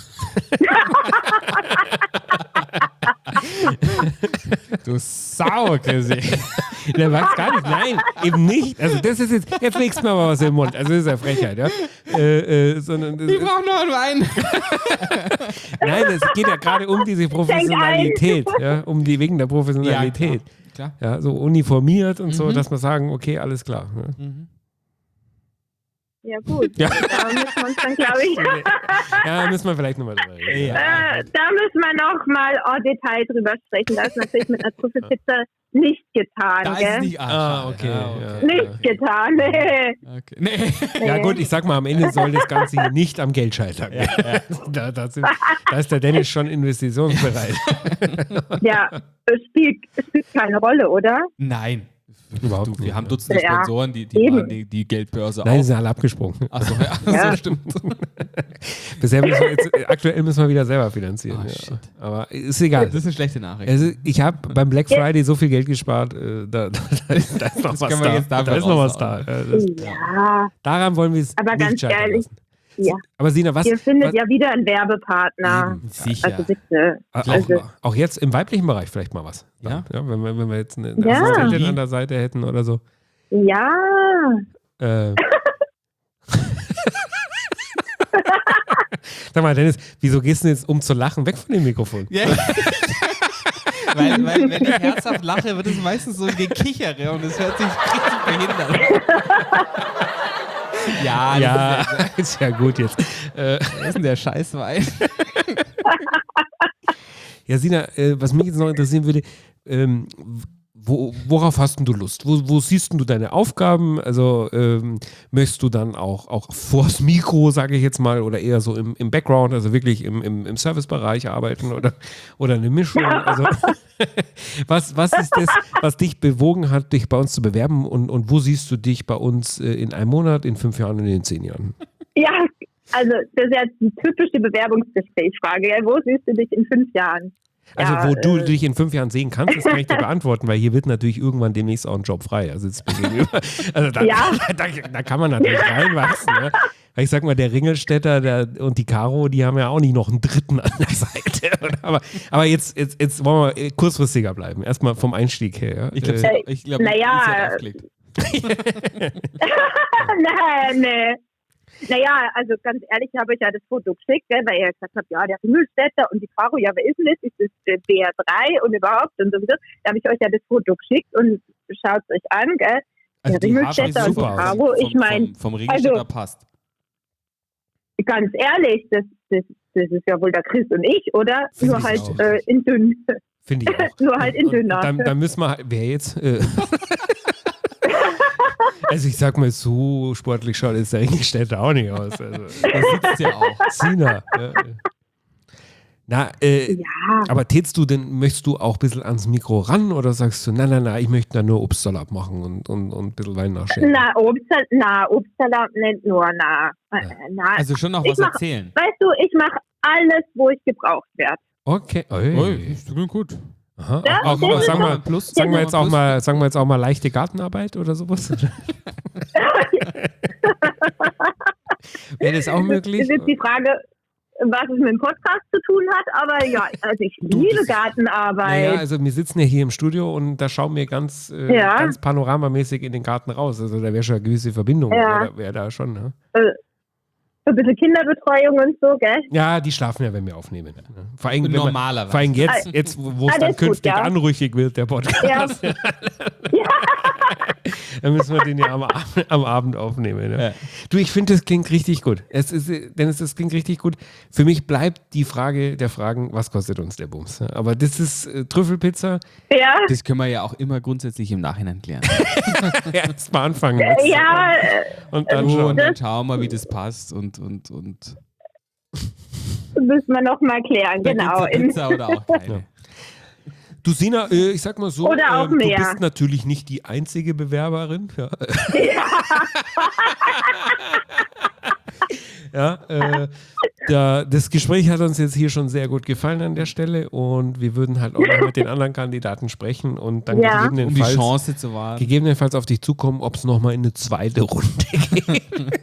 Du Sau, Chrissy. Der weiß gar nicht. Nein, eben nicht. Also das ist jetzt, jetzt legst du mir mal was im Mund. Also das ist ja Frechheit, ja. Äh, äh, sondern, das, Ich brauche noch einen Wein. nein, es geht ja gerade um diese Professionalität, ja, um die wegen der Professionalität. Klar. Ja, so uniformiert und so, Mhm. dass wir sagen, okay, alles klar. Ja. Mhm. Ja gut, Ja. da müssen wir uns dann, glaube ich, Ja, müssen wir vielleicht nochmal drüber reden. Ja. äh, da müssen wir noch mal en Detail drüber sprechen. Das ist natürlich mit einer Trüffelpizza nicht getan, Da ist gell? es nicht Ah, schade. okay. Ja, Ja. Nicht getan, nee. okay. Nee. Ja gut, ich sag mal, am Ende soll das Ganze hier nicht am Geld scheitern. Da, da, sind, da ist der Dennis schon investitionsbereit. Ja, es spielt, es spielt keine Rolle, oder? Nein. Überhaupt Du, nicht. wir haben Dutzende Ja, Sponsoren, die, die eben. machen die, die Geldbörse Nein, die auf. sind alle abgesprungen. Achso, ja, Ja. so stimmt. Bisher müssen wir jetzt, aktuell müssen wir wieder selber finanzieren. Ah, ja. shit. Aber ist egal. Das ist eine schlechte Nachricht. Also ich habe beim Black Friday so viel Geld gespart, äh, da, da, da ist noch Das was können wir da. jetzt dafür Da ist noch was da. raushauen. Ja, das, Ja, daran wollen wir es aber nicht ganz scheitern ehrlich, lassen. ja. Aber Sina, was? Ihr findet was ja wieder einen Werbepartner. Eben, sicher. Also bitte. auch, also- auch jetzt im weiblichen Bereich vielleicht mal was. Ja? ja wenn, wir, wenn wir jetzt eine, eine Ja. Assistentin an der Seite hätten oder so. Ja. Äh. Sag mal, Dennis, wieso gehst du denn jetzt, um zu lachen, weg von dem Mikrofon? Ja. weil, weil, wenn ich herzhaft lache, wird es meistens so ein Gekichere und es hört sich richtig behindert. ja, das Ja, Ist, ja, ist ja gut jetzt. Äh, das ist denn der Scheißwein. ja, Sina, äh, was mich jetzt noch interessieren würde, ähm, wo, worauf hast denn du Lust? Wo, wo siehst denn du deine Aufgaben? Also ähm, möchtest du dann auch, auch vors Mikro, sage ich jetzt mal, oder eher so im, im Background, also wirklich im, im, im Servicebereich arbeiten oder, oder eine Mischung? Also was, was ist das, was dich bewogen hat, dich bei uns zu bewerben und, und wo siehst du dich bei uns äh, in einem Monat, in fünf Jahren und in zehn Jahren? Ja, also das ist ja die typische Bewerbungsgesprächsfrage. Ja, wo siehst du dich in fünf Jahren? Also Ja, wo du äh, dich in fünf Jahren sehen kannst, das kann ich dir beantworten, weil hier wird natürlich irgendwann demnächst auch ein Job frei. Also, jetzt gegenüber. Also da, Ja. da, da kann man natürlich reinwachsen. Ne? Weil ich sag mal, der Ringelstädter der, und die Caro, die haben ja auch nicht noch einen Dritten an der Seite. aber aber jetzt, jetzt, jetzt wollen wir kurzfristiger bleiben. Erstmal vom Einstieg her. Ja? Ich glaube, Äh, ich glaub, naja, die ist ja aufgelegt. Nein, nee. Naja, also ganz ehrlich, habe ich ja das Foto geschickt, gell, weil ihr gesagt habt, ja, der Ringelstädter und die Caro, ja, wer ist denn das? Ist das der B R drei und überhaupt und sowieso? Da habe ich euch ja das Foto geschickt und schaut es euch an, gell? Also Der die Ringelstädter Haare und die super aus. Caro, ich Vom- meine, Vom, vom Ringelstädter also- passt. ganz ehrlich, das, das, das ist ja wohl der Chris und ich, oder? Find Nur ich halt auch. äh, in dünn. Finde ich auch. Nur halt in Und dünner. Dann, dann müssen wir, wer jetzt? Äh, also ich sag mal, so sportlich schaut jetzt der Ringelstädter auch nicht aus. Also, Das sitzt ja auch. Sina. Ja. Na, äh, Ja, aber tätst du denn, möchtest du auch ein bisschen ans Mikro ran oder sagst du, nein, nein, nein, ich möchte da nur Obstsalat machen und, und, und ein bisschen Wein nachschenken? na, Obstsalat, na, Obstsalat nicht nur, na. Äh, na. Also schon noch Ich was mach- erzählen. Weißt du, ich mache alles, wo ich gebraucht werde. Okay. Oi. das klingt gut. Aha. Ja, auch, auch, das auch, ist sagen, wir, Plus. sagen, wir jetzt auch Plus. mal, sagen wir jetzt auch mal leichte Gartenarbeit oder sowas? Wäre das auch möglich? Das ist die Frage, was es mit dem Podcast zu tun hat, aber ja, also ich Du, liebe das- Gartenarbeit. Naja, also wir sitzen ja hier im Studio und da schauen wir ganz, äh, Ja. ganz panoramamäßig in den Garten raus. Also da wäre schon eine gewisse Verbindung, Ja. wäre da, wär da schon. Ne? So ein bisschen Kinderbetreuung und so, gell? Ja, die schlafen ja, wenn wir aufnehmen. Ne? Vor allem, wenn wir, Normalerweise. vor allem jetzt, jetzt wo es Ah, dann das ist gut, künftig ja. anrüchig wird, der Podcast. Ja. Dann müssen wir den ja am, Ab- am Abend aufnehmen. Ne? Ja. Du, ich finde, das klingt richtig gut. Es ist, Dennis, das klingt richtig gut. Für mich bleibt die Frage der Fragen, was kostet uns der Bums? Aber das ist äh, Trüffelpizza. Ja, Das können wir ja auch immer grundsätzlich im Nachhinein klären. Erst mal anfangen. jetzt. ja, äh, Und dann Und schon. dann schauen wir, wie das passt und, und, und müssen wir noch mal klären, da genau. gibt's eine In, Pizza oder auch keine. Du, Sina, äh, ich sag mal so, Oder auch ähm, du mehr. bist natürlich nicht die einzige Bewerberin. Ja, ja äh, da, das Gespräch hat uns jetzt hier schon sehr gut gefallen an der Stelle und wir würden halt auch noch mit den anderen Kandidaten sprechen und dann Ja. Um die gegebenenfalls, Chance zu wahren. gegebenenfalls auf dich zukommen, ob es nochmal in eine zweite Runde geht.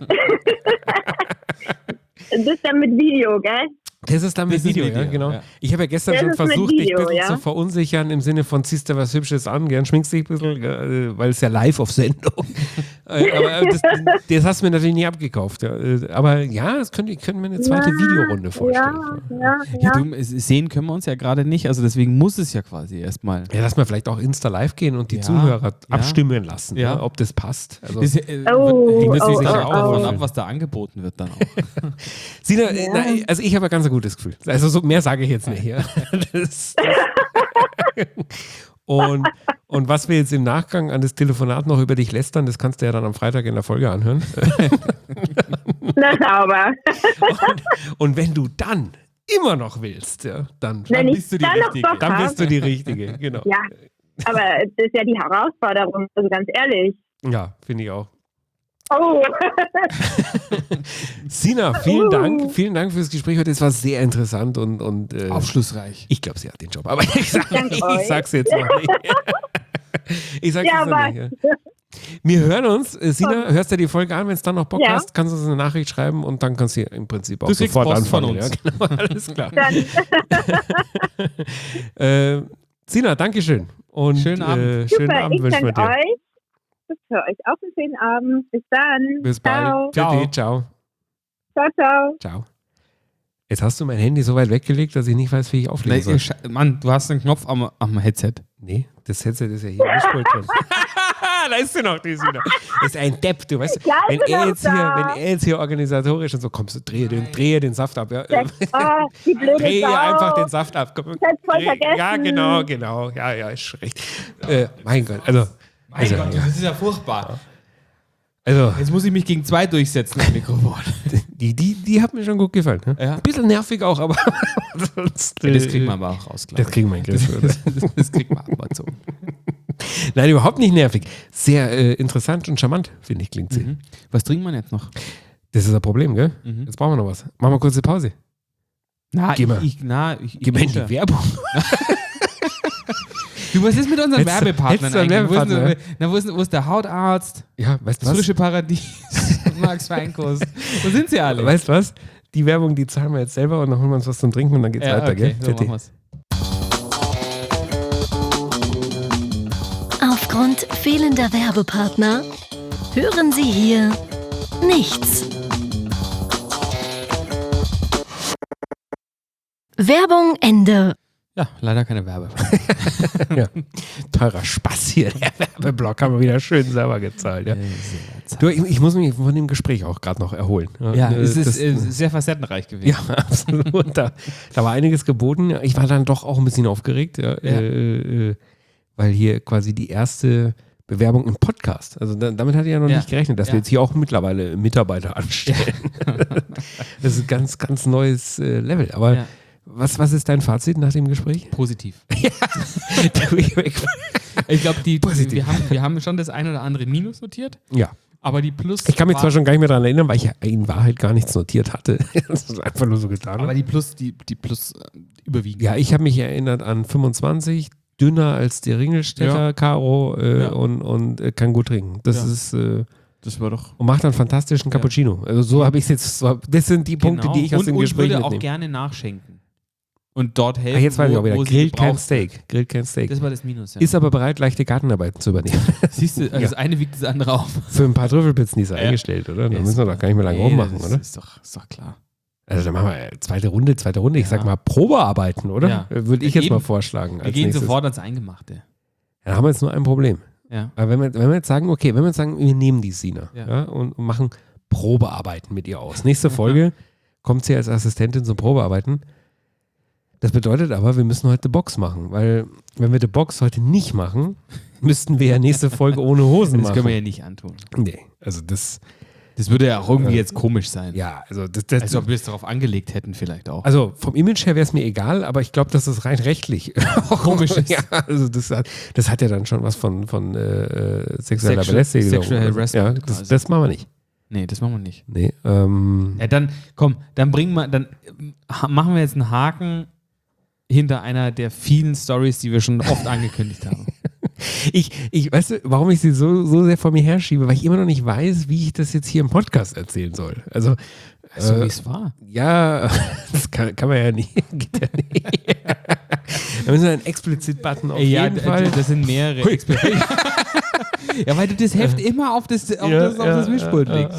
das ist dann mit Video, gell? Das ist dann mit Das ist Video, Video, ja, genau. ja. Ich habe ja gestern Das schon ist mit versucht, dich ein Video, bisschen ja. zu verunsichern im Sinne von, ziehst du was Hübsches an, gern schminkst dich ein bisschen, äh, weil es ja live auf Sendung. äh, aber das, das hast du mir natürlich nie abgekauft. Ja. Äh, Aber ja, das könnte, ich könnte mir eine zweite Ja, Videorunde vorstellen. Ja, Ja. ja, Ja, ja. du, es- sehen können wir uns ja gerade nicht, also deswegen muss es ja quasi erstmal. Ja, lass mal vielleicht auch Insta live gehen und die Ja, Zuhörer ja. abstimmen lassen, Ja. ja, ob das passt. Also, Das, äh, Oh, wird- hängt oh, natürlich oh, sicher auch oh. davon ab, was da angeboten wird dann auch. Sina, äh, Ja. na, also ich habe ein ganz gutes Gefühl. Also so mehr sage ich jetzt nicht. Ja. Das, das und, und was wir jetzt im Nachgang an das Telefonat noch über dich lästern, das kannst du ja dann am Freitag in der Folge anhören. Na sauber. Und, und wenn du dann immer noch willst, ja, dann, Wenn dann, ich bist du die dann noch Richtige. Bock dann habe. bist du die Richtige. Genau. Ja, Aber das ist ja die Herausforderung, also ganz ehrlich. Ja, finde ich auch. Oh. Sina, vielen Uh. Dank. Vielen Dank fürs Gespräch heute. Es war sehr interessant und, und äh, Aufschlussreich. ich glaube, sie hat den Job. Aber ich, sag, Dank ich euch. sag's jetzt noch nicht. Ich sag's Ja, jetzt noch aber- nicht. Ja. Wir hören uns. Äh, Sina, hörst du die Folge an, wenn es dann noch Bock Ja. hast, kannst du uns eine Nachricht schreiben und dann kannst du im Prinzip auch Du kriegst sofort Post von anfangen. uns. Ja, genau, alles klar. Dann äh, Sina, Dankeschön. Und Schönen Abend. Äh, schönen super, Abend ich wünschen wir danke dir. euch. Das für euch auch einen schönen Abend. Bis dann. Bis Ciao. bald. Ciao. Ciao. Ciao, ciao. Ciao. Jetzt hast du mein Handy so weit weggelegt, dass ich nicht weiß, wie ich auflegen soll. Nee, Sche- Mann, du hast einen Knopf am, am Headset. Nee, das Headset ist ja hier im Mischpult drin. Da ist sie noch, die Sina. Das ist ein Depp, du weißt. Ja, ich Wenn bin er, auch jetzt hier, da. wenn er jetzt hier organisatorisch und so, kommst du, drehe den, drehe den Saft ab. Ja. Oh, die blöde Drehe Sau. einfach den Saft ab. Komm, Ich hab's voll dreh- vergessen. Ja, genau, genau. Ja, ja, ist schon recht. Äh, mein Gott, also. Also, das ist ja furchtbar. also Jetzt muss ich mich gegen zwei durchsetzen am Mikrofon. die, die, die hat mir schon gut gefallen. Ne? Ja. Ein bisschen nervig auch, aber sonst, äh, Das kriegen wir aber auch raus, glaube Das kriegen wir in den Griff. Das, das kriegen wir aber so. Nein, überhaupt nicht nervig. Sehr äh, interessant und charmant, finde ich, klingt sie. Mhm. Was trinkt man jetzt noch? Das ist ein Problem, gell? Mhm. Jetzt brauchen wir noch was. Machen wir kurze Pause. Na, Geh mal. ich, ich, na, ich, Gib mir ich, die Werbung. Du, was ist mit unseren Hättest du- Werbepartnern hättest du einen eigentlich? Wo ist, Werbepartner, denn- na, wo, ist, wo ist der Hautarzt? Ja, weißt du Das was? frische Paradies? Max Feinkost. Wo sind sie alle? Weißt du was? Die Werbung, die zahlen wir jetzt selber und dann holen wir uns was zum Trinken und dann geht's ja, weiter, okay, gell? so Fertig. machen wir's. Aufgrund fehlender Werbepartner hören Sie hier nichts. Werbung Ende. Ja, leider keine Werbe. Ja. Teurer Spaß hier. Der Werbeblock haben wir wieder schön selber gezahlt. Ja. Du, ich, ich muss mich von dem Gespräch auch gerade noch erholen. Ja, äh, es ist das- äh, sehr facettenreich gewesen. Ja, absolut. Da, da war einiges geboten. Ich war dann doch auch ein bisschen aufgeregt, ja, Ja. äh, äh, weil hier quasi die erste Bewerbung im Podcast. Also da, damit hatte ich ja noch Ja. nicht gerechnet, dass Ja. wir jetzt hier auch mittlerweile Mitarbeiter anstellen. Das ist ein ganz, ganz neues äh, Level. Aber Ja. was, was ist dein Fazit nach dem Gespräch? Positiv. Du, ich- Ich glaube, die, Positiv. wir, haben, wir haben schon das ein oder andere Minus notiert, ja. aber die Plus. Ich kann mich war, zwar schon gar nicht mehr daran erinnern, weil ich ja in Wahrheit gar nichts notiert hatte. Das ist einfach nur so getan. Aber die Plus, die, die Plus äh, überwiegen. Ja, ich habe mich erinnert an fünfundzwanzig, dünner als die Ringelstädter, Ja. Caro äh, Ja. und, und äh, kann gut trinken. Das Ja. ist äh, Das war doch. und macht einen fantastischen Cappuccino. Also so habe ich es jetzt, so, das sind die Punkte, Genau. die ich aus und, dem und Gespräch würde auch mitnehme. gerne nachschenken. Und dort helfen. Ah, jetzt weiß ich auch wieder, wo sie grillt kein gebraucht Steak. Grillt kein Steak. wird. Das war das Minus, ja. Ist aber bereit, leichte Gartenarbeiten zu übernehmen. Siehst du, also das eine wiegt das andere auf. Für ein paar Trüffelpizzen, die ist er Ja. eingestellt, oder? Da Ja, müssen wir doch gar nicht mehr lange Nee, rummachen, das oder? Ist doch, ist doch klar. Also dann machen wir äh, zweite Runde, zweite Runde. Ich Ja. sag mal Probearbeiten, oder? Ja. Äh, Würde ich Ja, jetzt mal eben. vorschlagen. Wir als gehen nächstes. sofort ans Eingemachte. Dann haben wir jetzt nur ein Problem. Ja. Aber wenn wir, wenn wir jetzt sagen, okay, wenn wir jetzt sagen, wir nehmen die Sina Ja. ja. und, und machen Probearbeiten mit ihr aus. Nächste Folge kommt sie als Assistentin zum Probearbeiten. Das bedeutet aber, wir müssen heute Box machen, weil wenn wir die Box heute nicht machen, müssten wir ja nächste Folge ohne Hosen Das machen. können wir ja nicht antun. Nee, also das, Das würde ja auch irgendwie jetzt komisch sein. ja, also das, das Als ob wir es darauf angelegt hätten, vielleicht auch. also vom Image her wäre es mir egal, aber ich glaube, dass das rein rechtlich auch Komisch ist. Ja, also das hat, das hat ja dann schon was von, von äh, sexueller Sexual- Belästigung. Sexual ja, Harassment das, quasi. das machen wir nicht. Nee, das machen wir nicht. Nee, ähm, Ja, dann, komm, dann bringen wir, dann ähm, ha- machen wir jetzt einen Haken hinter einer der vielen Stories, die wir schon oft angekündigt haben. ich, ich, weißt du, warum ich sie so, so sehr vor mir herschiebe, weil ich immer noch nicht weiß, wie ich das jetzt hier im Podcast erzählen soll. Also, So äh, wie es war. ja, das kann, kann man ja nicht. Geht ja nicht. Da müssen wir einen Explizit-Button auf ja, jeden d- Fall. d- das sind mehrere Hui. Experten. Ja, weil du das Heft immer auf das, auf Ja, das, auf das ja, Mischpult ja, legst.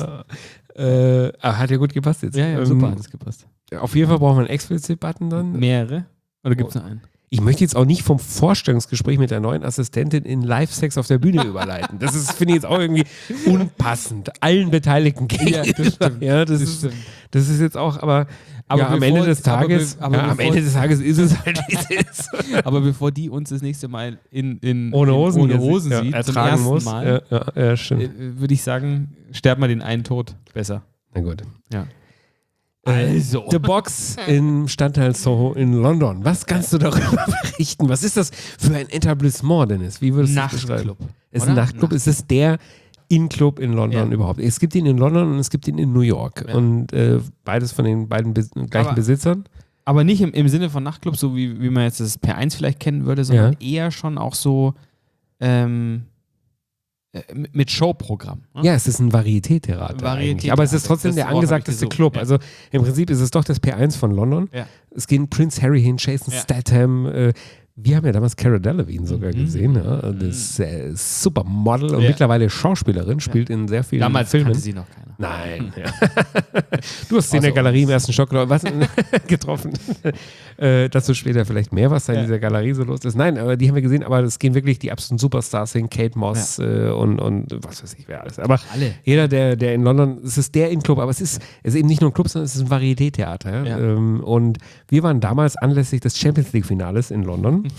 Äh, ah, hat ja gut gepasst jetzt. Ja, ja, Ähm, super, hat es gepasst. Auf jeden Fall brauchen wir einen Explizit-Button dann. Mehrere? Oder gibt es nur einen? Ich möchte jetzt auch nicht vom Vorstellungsgespräch mit der neuen Assistentin in Live-Sex auf der Bühne überleiten. Das ist, finde ich, jetzt auch irgendwie unpassend. Allen Beteiligten gegenüber. Ja, das stimmt. Ja, das, Das ist, stimmt. das ist jetzt auch, aber, Aber ja, am bevor- Ende des aber Tages, be- aber ja, am bevor- Ende des Tages ist es halt, wie es ist. Aber bevor die uns das nächste Mal in, in, Ohne in, Hosen, ohne jetzt, Hosen ja, sieht, zum ertragen ersten muss. Mal, Ja, ja, ja, stimmt. äh, würde ich sagen, sterbt mal den einen Tod besser. Na gut. Ja. Also. The Box im Stadtteil Soho in London. Was kannst du darüber berichten? Was ist das für ein Etablissement, Dennis? Wie würdest du das beschreiben? Nachtclub. Es ist ein oder? Nachtclub. Es ist der In-Club in London Ja. überhaupt. Es gibt ihn in London und es gibt ihn in New York. Ja. Und äh, beides von den beiden Bes- gleichen Aber- Besitzern. Aber nicht im, im Sinne von Nachtclub, so wie, wie man jetzt das P eins vielleicht kennen würde, sondern eher schon auch so ähm, äh, mit mit Showprogramm. Ne? Ja, es ist ein Varieté-Theater Varieté-Theater. eigentlich. Aber es ist trotzdem Das der Wort hab ich angesagteste gesucht, Club. ja. Also im Prinzip ist es doch das P eins von London. Ja. Es gehen Prince Harry hin, Jason Ja. Statham. Äh, wir haben ja damals Cara Delevingne sogar Mhm. gesehen. Ja? Das äh, Supermodel und Ja. mittlerweile Schauspielerin, spielt in sehr vielen Damals Filmen. kannte sie noch keiner. Nein. Ja. Du hast sie in der Außer Galerie im uns. ersten Stock oder was getroffen. äh, dazu später vielleicht mehr, was da in Ja. dieser Galerie so los ist. Nein, aber die haben wir gesehen, aber es gehen wirklich die absoluten Superstars hin, Kate Moss äh, und, und was weiß ich, wer alles. Aber Alle. jeder, der, der in London, es ist der In-Club, aber es ist, es ist eben nicht nur ein Club, sondern es ist ein Varieté-Theater. Ja? Ja. Ähm, und wir waren damals anlässlich des Champions League-Finales in London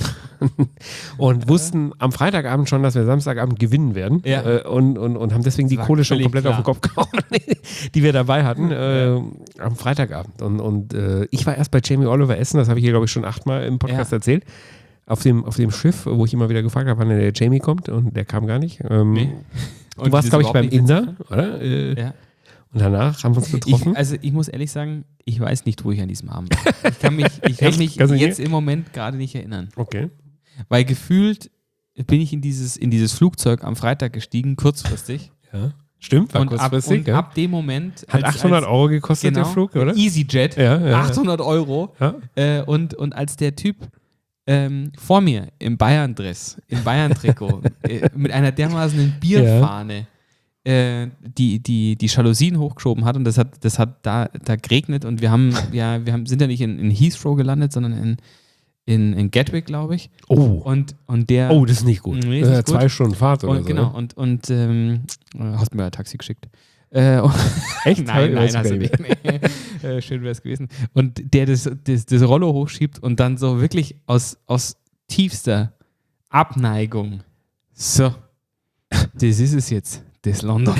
und wussten am Freitagabend schon, dass wir Samstagabend gewinnen werden Ja. äh, und, und, und haben deswegen die war Kohle schon völlig komplett klar. auf den Kopf gehauen, die wir dabei hatten äh, am Freitagabend. Und, und äh, ich war erst bei Jamie Oliver essen, das habe ich hier, glaube ich, schon achtmal im Podcast Ja. erzählt. Auf dem, auf dem Schiff, wo ich immer wieder gefragt habe, wann der Jamie kommt und der kam gar nicht. Ähm, Nee. Du warst, glaube ich, beim Inder, oder? Äh, Ja. Und danach haben wir uns getroffen. Ich, also ich muss ehrlich sagen, ich weiß nicht, wo ich an diesem Abend war. Ich kann mich, ich kann Echt? mich Kannst du nicht? jetzt im Moment gerade nicht erinnern. Okay. Weil gefühlt bin ich in dieses, in dieses Flugzeug am Freitag gestiegen, kurzfristig. Ja. Stimmt, war Und, ab, kurzfristig. und ja. ab dem Moment. Hat als- achthundert als, Euro gekostet, genau, der Flug, oder? EasyJet, Ja, ja, ja. achthundert Euro. Ja. Äh, und, und als der Typ ähm, vor mir im Bayern-Dress, im Bayern-Trikot, äh, mit einer dermaßen Bierfahne äh, die, die, die Jalousien hochgeschoben hat und das hat, das hat da, da geregnet und wir haben, ja, wir haben, sind ja nicht in, in Heathrow gelandet, sondern in, in, in Gatwick, glaube ich. Oh. Und, und der. Oh, das ist nicht gut. Nee, das ist ist ja nicht gut. zwei Stunden Fahrt oder und, so. genau, ne? und, und ähm, hast mir ein Taxi geschickt. Äh, und Echt? nein, nein, Weiß hast du ich nicht. Nee. Äh, schön wäre es gewesen. Und der das, das, das Rollo hochschiebt und dann so wirklich aus, aus tiefster Abneigung. So, das ist es jetzt, das London.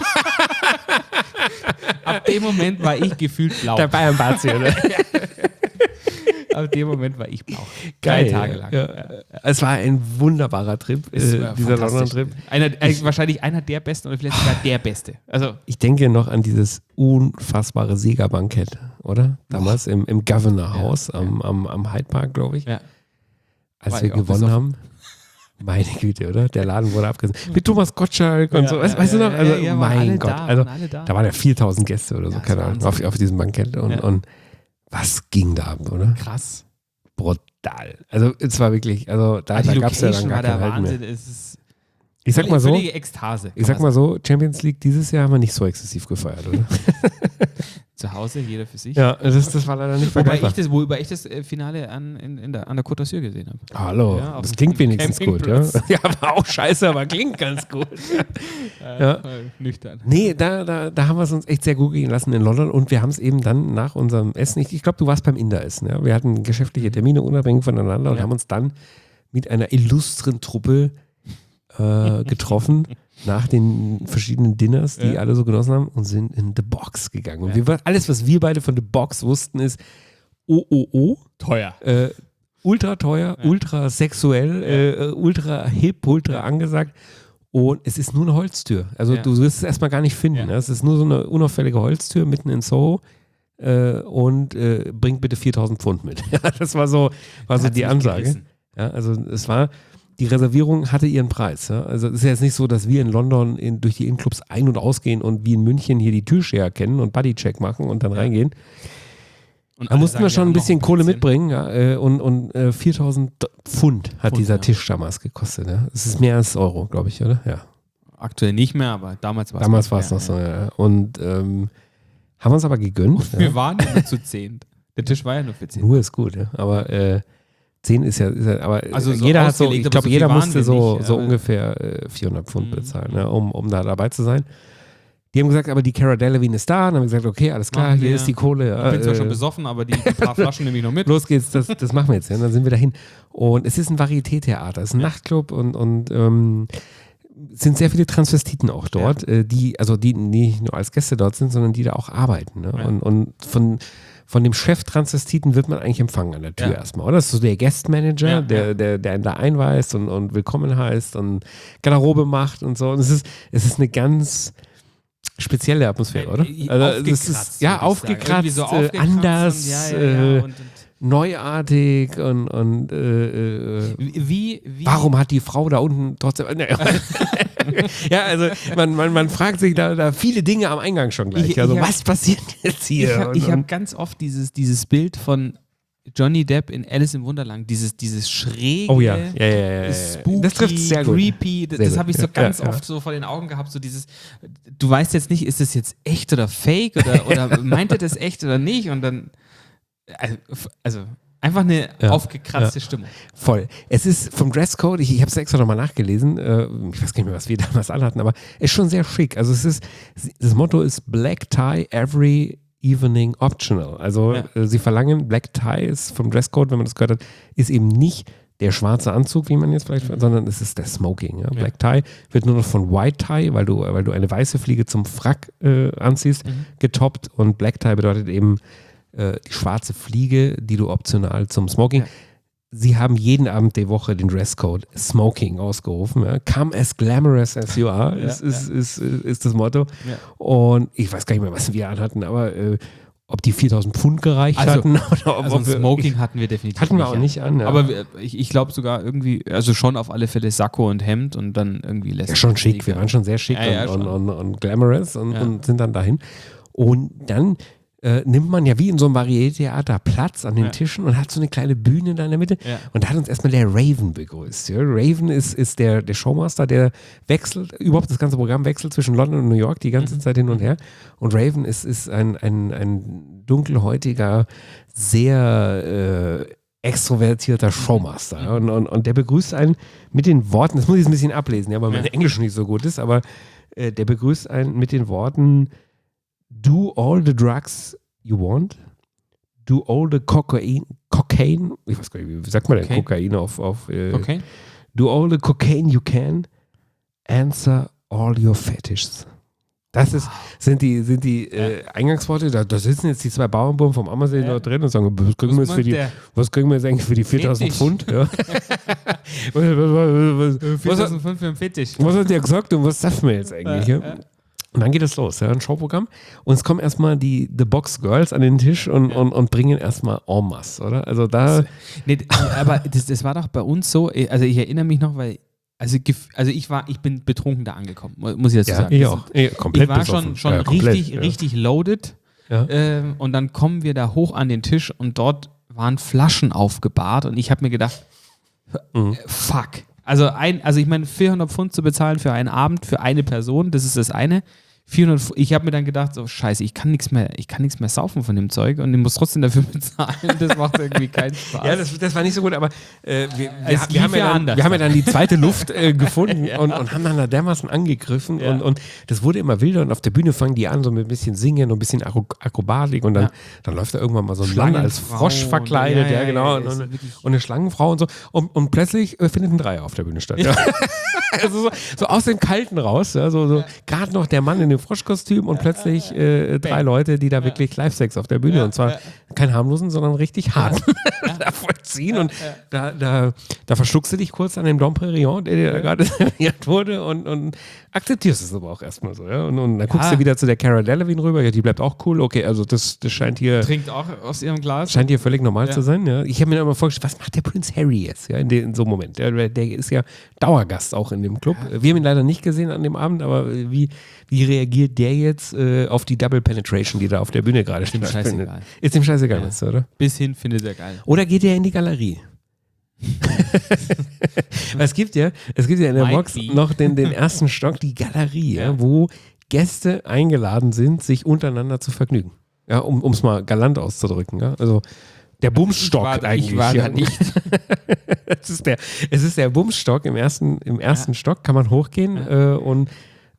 Ab dem Moment war ich gefühlt blau. Der Bayern-Bazi, oder? Ab dem Moment war ich blau. Geil. Drei Tage lang. Ja. Es war ein wunderbarer Trip, Es äh, war dieser fantastisch. London-Trip. Einer, äh, wahrscheinlich einer der besten oder vielleicht sogar der beste. Also, Ich denke noch an dieses unfassbare Siegerbankett, oder? Damals im, im Governor House Ja, am, am, am Hyde Park, glaube ich. ja. Als War wir ich auch gewonnen besoffen. haben. Meine Güte, oder? Der Laden wurde abgerissen. Mit Thomas Gottschalk und Ja, so. Weißt, ja, weißt du ja, noch? ja, Also, ja, waren mein alle Gott. da, also, waren alle da. da waren ja viertausend Gäste oder so, Ja, das keine ist Ahnung, Wahnsinn. auf, auf diesem Bankett. Und, Ja. und was ging da ab, oder? Krass. Brutal. Also, es war wirklich, also da, Also da die gab es ja dann Location gar war der kein Halten Wahnsinn. mehr. Es ist Ich sag mal so, völlige Ekstase. ich sag mal so, Champions League dieses Jahr haben wir nicht so exzessiv gefeiert, oder? Zu Hause, jeder für sich. Ja, das, das war leider nicht Wobei vergleichbar. ich das, wobei ich das äh, Finale an, in, in der, an der Côte d'Azur gesehen habe. Hallo, Ja, auf das dem klingt wenigstens gut, ja. Campingplatz. Ja, war auch scheiße, aber klingt ganz gut. Ja. Äh, nüchtern. Nee, da, da, da haben wir es uns echt sehr gut gehen lassen in London und wir haben es eben dann nach unserem Essen, ich, ich glaube, du warst beim Inder essen, ja. Wir hatten geschäftliche Termine unabhängig voneinander und Ja. haben uns dann mit einer illustren Truppe äh, getroffen nach den verschiedenen Dinners, die Ja. alle so genossen haben und sind in The Box gegangen. Und Ja. wir, war- alles, was wir beide von The Box wussten, ist O O O. Teuer. Äh, ultra teuer, Ja. ultra sexuell, äh, ultra hip, ultra angesagt. Und es ist nur eine Holztür. Also Ja. du wirst es erstmal gar nicht finden. Ja. Ne? Es ist nur so eine unauffällige Holztür mitten in Soho äh, und äh, bringt bitte viertausend Pfund mit. Ja, das war so, war so Hat's die nicht Ansage. gerissen. Ja, also es war, die Reservierung hatte ihren Preis. Ja? Also es ist ja jetzt nicht so, dass wir in London in, durch die Innclubs ein- und ausgehen und wie in München hier die Türsteher kennen und Bodycheck machen und dann Ja. reingehen. Und Da alle mussten sagen, wir schon haben ein noch bisschen Kohle Plätzchen. mitbringen, ja, äh, und, und äh, viertausend Pfund hat Pfund, dieser ja. Tisch damals gekostet. Ja. Das ist mehr als Euro, glaube ich, oder? Ja. Aktuell nicht mehr, aber damals war es Damals war es noch so, ja. Und ähm, haben wir uns aber gegönnt. Wir Ja. waren ja nur zu zehn. Der Tisch war ja nur für zehn. Nur ist gut, ja. Aber äh, zehn ist ja, ist ja aber Also äh, so jeder hat so, ausgelegt, ich aber glaube, so jeder viel waren musste wir so, nicht, so aber- ungefähr äh, vierhundert Pfund Mhm. bezahlen, ja, um, um da dabei zu sein. Die haben gesagt, aber die Cara Delevingne ist da. Und dann haben wir gesagt, okay, alles klar, Machen hier wir. ist die Kohle. Ich Ja, bin zwar äh, schon besoffen, aber die, die paar Flaschen nehme ich noch mit. Los geht's, das, das machen wir jetzt. Ja. Und dann sind wir dahin. Und es ist ein Varieté-Theater, es ist ein Ja. Nachtclub und, und ähm, sind sehr viele Transvestiten auch dort, ja. äh, die, also die nicht nur als Gäste dort sind, sondern die da auch arbeiten. Ne? Ja. Und, und von, von dem Chef Transvestiten wird man eigentlich empfangen an der Tür Ja. erstmal, oder? Das ist so der Guest-Manager, Ja, der, ja. der, der einen da einweist und, und willkommen heißt und Garderobe macht und so. Und es ist, es ist eine ganz spezielle Atmosphäre, oder? Also es ist ja aufgekratzt, so äh, aufgekratzt anders, und, ja, ja, äh, ja. Und, und neuartig und, und äh, äh, wie, wie, warum hat die Frau da unten trotzdem. Ja, also man, man, man fragt sich da, da viele Dinge am Eingang schon gleich. Ich- also ich hab- was passiert jetzt hier? Ich habe Und- hab und- ganz oft dieses, dieses Bild von Johnny Depp in Alice im Wunderland, dieses, dieses schräge, Oh ja, ja, ja, ja, ja. spooky, Das trifft sehr gut. creepy, das, Sehr das gut. habe ich so Ja, ganz ja, ja. oft so vor den Augen gehabt, so dieses, du weißt jetzt nicht, ist das jetzt echt oder fake oder, oder meint er das echt oder nicht und dann, also, also einfach eine Ja, aufgekratzte ja. Stimmung. Voll. Es ist vom Dresscode, ich, ich habe es extra nochmal nachgelesen, äh, ich weiß gar nicht mehr, was wir damals anhatten, aber es ist schon sehr schick. Also es ist, das Motto ist Black Tie every evening optional. Also Ja. äh, sie verlangen, Black Tie ist vom Dresscode, wenn man das gehört hat, ist eben nicht der schwarze Anzug, wie man jetzt vielleicht, Mhm. sondern es ist der Smoking. Ja? Black Tie wird nur noch von White Tie, weil du, weil du eine weiße Fliege zum Frack äh, anziehst, Mhm. getoppt und Black Tie bedeutet eben äh, die schwarze Fliege, die du optional zum Smoking. Ja. Sie haben jeden Abend der Woche den Dresscode Smoking ausgerufen. Ja? Come as glamorous as you are, Ja, ist, ist, ist, ist, ist das Motto. Ja. Und ich weiß gar nicht mehr, was wir anhatten, aber äh, ob die viertausend Pfund gereicht Also- hatten oder ob, Also ein ob wir- Smoking hatten wir definitiv hatten wir nicht, auch ja. nicht an. Ja. Aber wir- ich, ich glaube sogar irgendwie, also schon auf alle Fälle Sakko und Hemd und dann irgendwie lässt Ja, schon schick. Wir waren schon sehr schick Ja, ja, und, schon. und, und, und glamorous und, Ja. und sind dann dahin. Und dann äh, nimmt man ja wie in so einem Varieté-Theater Platz an den Ja. Tischen und hat so eine kleine Bühne da in der Mitte. Ja. Und da hat uns erstmal der Raven begrüßt. Ja. Raven ist, ist der, der Showmaster, der wechselt, überhaupt das ganze Programm wechselt zwischen London und New York die ganze Zeit hin und her. Und Raven ist, ist ein, ein, ein dunkelhäutiger, sehr äh, extrovertierter Showmaster. Ja. Und, und, und der begrüßt einen mit den Worten, das muss ich jetzt ein bisschen ablesen, ja, weil mein Ja. Englisch nicht so gut ist, aber äh, der begrüßt einen mit den Worten: Do all the drugs you want. Do all the cocaine, cocaine, ich weiß gar nicht, wie sagt man denn Okay. Kokain auf, auf äh, Okay. Do all the cocaine you can. Answer all your fetishes. Das ist, sind die, sind die äh, Eingangsworte, da, da sitzen jetzt die zwei Bauernbuben vom Ammersee Ja. dort drin und sagen, was kriegen, wir jetzt für die, der was kriegen wir jetzt eigentlich für die viertausend Fetisch. Pfund? Ja. was, was, was, was, was, viertausendfünf für einen Fetisch. was hat der gesagt und was darf man jetzt eigentlich? Ja, Ja? ja. Und dann geht es los, ja, ein Showprogramm. Und es kommen erstmal die The Box Girls an den Tisch und, Ja. und, und bringen erstmal en masse, oder? Also da, Nee, d- aber das, das war doch bei uns so, also ich erinnere mich noch, weil, also, gef- also ich war, ich bin betrunken da angekommen, mu- muss ich dazu ja, sagen. ich Das- auch. Ja, komplett Ich war besoffen. schon, schon ja, komplett, richtig, ja. richtig loaded. Ja. Ähm, und dann kommen wir da hoch an den Tisch und dort waren Flaschen aufgebahrt und ich habe mir gedacht, Mhm. äh, fuck. Also, ein, also ich meine, vierhundert Pfund zu bezahlen für einen Abend, für eine Person, das ist das eine. vierhundert, Pf- ich habe mir dann gedacht, so scheiße, ich kann nichts mehr, ich kann nichts mehr saufen von dem Zeug und ich muss trotzdem dafür bezahlen. Das macht irgendwie keinen Spaß. Ja, das, das war nicht so gut, aber äh, wir, wir, Es wir, lief haben ja ja dann, anders. wir haben ja dann die zweite Luft äh, gefunden und, und haben dann da dermaßen angegriffen Ja. und, und das wurde immer wilder und auf der Bühne fangen die an so mit ein bisschen Singen und ein bisschen Akro- Akrobatik und dann, Ja. dann läuft da irgendwann mal so ein Mann als Schlangenfrau Frosch und- verkleidet, ja, ja, ja, genau, ja, und, ist und, wirklich- und eine Schlangenfrau und so und, und plötzlich äh, findet ein Dreier auf der Bühne statt. Ja. Also so, so aus dem Kalten raus, ja, so, so gerade noch der Mann in dem Froschkostüm und plötzlich äh, drei Leute, die da wirklich Live-Sex auf der Bühne Ja, und zwar ja. kein harmlosen, sondern richtig hart da vollziehen und da, da, da verschluckst du dich kurz an dem Dom Perignon, der dir da gerade serviert wurde und, und akzeptierst es aber auch erstmal so, ja, und, und dann guckst Ja. du wieder zu der Cara Delevingne rüber, ja, die bleibt auch cool, okay, also das, das scheint hier Trinkt auch aus ihrem Glas. scheint hier völlig normal Ja. zu sein, ja. Ich habe mir immer vorgestellt, was macht der Prinz Harry jetzt, ja, in, de, in so einem Moment, der, der ist ja Dauergast auch in dem Club. Wir haben ihn leider nicht gesehen an dem Abend, aber wie, wie reagiert der jetzt äh, auf die Double Penetration, die da auf der Bühne gerade Ist ihm stattfindet? scheißegal. Ist ihm scheißegal, Ja. meinst du, oder? Bis hin findet er geil. Oder geht er in die Galerie? Weil es gibt ja, es gibt ja in der Might Box be. noch den, den ersten Stock, die Galerie, ja. Ja. wo Gäste eingeladen sind, sich untereinander zu vergnügen. Ja, um es mal galant auszudrücken. Ja. Also der Bumsstock Ich war da- eigentlich. ich war ja. da nicht. es, ist der, es ist der Bumsstock im ersten, im ersten Stock, kann man hochgehen äh, und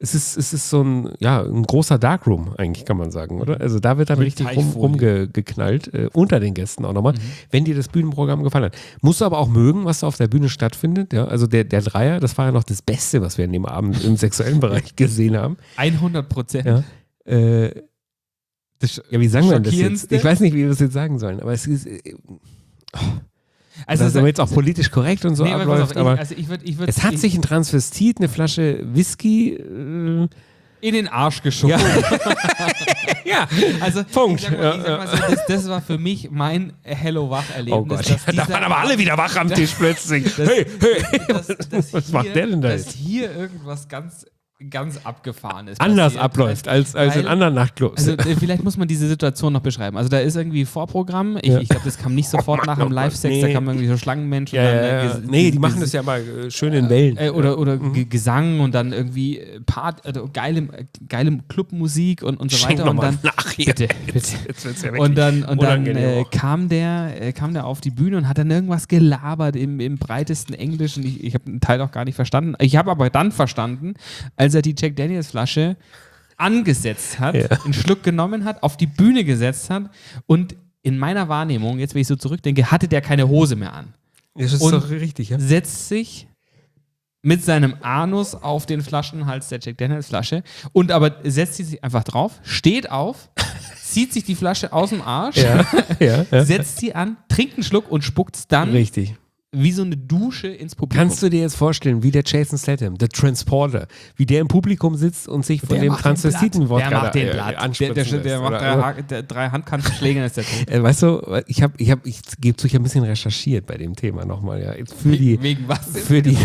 es ist, es ist so ein, ja, ein großer Darkroom, eigentlich kann man sagen, oder? Also da wird dann Mit richtig rum, Teichfolie. rumgeknallt, äh, unter den Gästen auch nochmal, Mhm. wenn dir das Bühnenprogramm gefallen hat. Musst du aber auch mögen, was da auf der Bühne stattfindet, ja? Also der, der Dreier, das war ja noch das Beste, was wir in dem Abend im sexuellen Bereich gesehen haben. hundert Prozent. Ja, äh, Das ja wie sagen wir das jetzt? Schockierendste? Ich weiß nicht, wie wir das jetzt sagen sollen, aber es ist, äh, Also, dass es jetzt auch politisch korrekt und so nee, aber pass abläuft, auf, ich, aber also ich würd, ich würd, es hat ich, sich ein Transvestit, eine Flasche Whisky, äh, in den Arsch geschoben. ja, ja. Also, Punkt. Ich sag mal, ich sag mal so, das, das war für mich mein Hello-Wach-Erlebnis. Oh Gott, dass da dieser waren aber alle wieder wach am Tisch plötzlich. Das- Hey, hey, dass, dass was hier, macht der denn da dass jetzt? hier irgendwas ganz, ganz Abgefahrenes Anders passiert. abläuft als, als in Weil- anderen Nachtclubs. Also äh, vielleicht muss man diese Situation noch beschreiben. Also da ist irgendwie Vorprogramm. Ich, Ja. ich glaube, das kam nicht sofort nach dem Live-Sex. Da nee. kamen irgendwie so Schlangenmenschen. ja, und ja, dann, äh, ja. ges- Nee, die ges- machen das ja mal äh, schön in Wellen. Äh, oder oder Mhm. Ge- Gesang und dann irgendwie äh, Part, also geile, äh, geile Clubmusik und, und so Schenk weiter. noch Und mal dann, nach hier. bitte, Jetzt, bitte. jetzt wird's ja wirklich Und dann, und dann unangenehm äh, auch. kam, der, äh, kam der auf die Bühne und hat dann irgendwas gelabert im, im breitesten Englisch. Und ich, ich habe einen Teil auch gar nicht verstanden. Ich habe aber dann verstanden, als er die Jack Daniels Flasche angesetzt hat, Ja. einen Schluck genommen hat, auf die Bühne gesetzt hat und in meiner Wahrnehmung, jetzt wenn ich so zurückdenke, hatte der keine Hose mehr an. Das ist und- doch richtig, ja? Setzt sich mit seinem Anus auf den Flaschenhals der Jack Daniels Flasche und aber setzt sie sich einfach drauf, steht auf, zieht sich die Flasche aus dem Arsch, Ja, ja, ja. setzt sie an, trinkt einen Schluck und spuckt dann Richtig. wie so eine Dusche ins Publikum. Kannst du dir jetzt vorstellen, wie der Jason Statham, der Transporter, wie der im Publikum sitzt und sich von Der dem macht den Transvestiten-Wodka Der macht den da, äh, Blatt. Der, anspritzen der, der, der lässt, macht oder? drei, Ha- der, drei Handkantenschläge und ist der tot. Äh, weißt du, ich habe, ich habe, ich gebe zu, ich habe ein bisschen recherchiert bei dem Thema nochmal, ja. Jetzt für die, Wegen was? für die,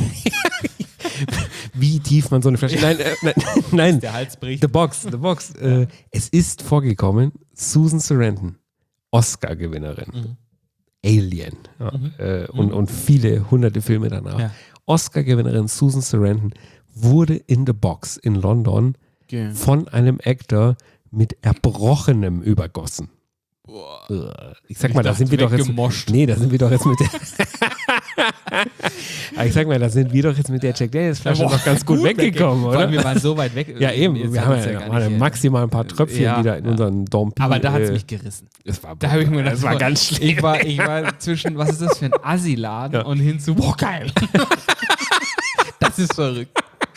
wie tief man so eine Flasche, nein, äh, nein, nein, Der Hals bricht. The Box, The Box. Äh, es ist vorgekommen, Susan Sarandon, Oscar-Gewinnerin, Mhm. Alien ja, äh, und, und viele hunderte Filme danach. Ja. Oscar-Gewinnerin Susan Sarandon wurde in The Box in London Okay. von einem Actor mit Erbrochenem übergossen. Ich sag mal, da dachte, sind wir doch jetzt. weggemoscht. Nee, da sind wir doch jetzt mit der. Aber ich sag mal, da sind wir doch jetzt mit der Jack Daniels Flasche Boah, noch ganz gut, weggekommen, Vor oder? allem, wir waren so weit weg. Ja, eben. Jetzt Wir haben haben wir's ja, gar noch mal nicht, äh, maximal ein paar Tröpfchen, ja, die da in ja. unseren Dompi. Aber da hat es äh, mich gerissen. Das war, Da habe ich mir gedacht, das war boah, ganz schlimm. Ich war, ich war zwischen, was ist das für ein Assi-Laden Ja. und hin zu, boah, geil. Das ist verrückt.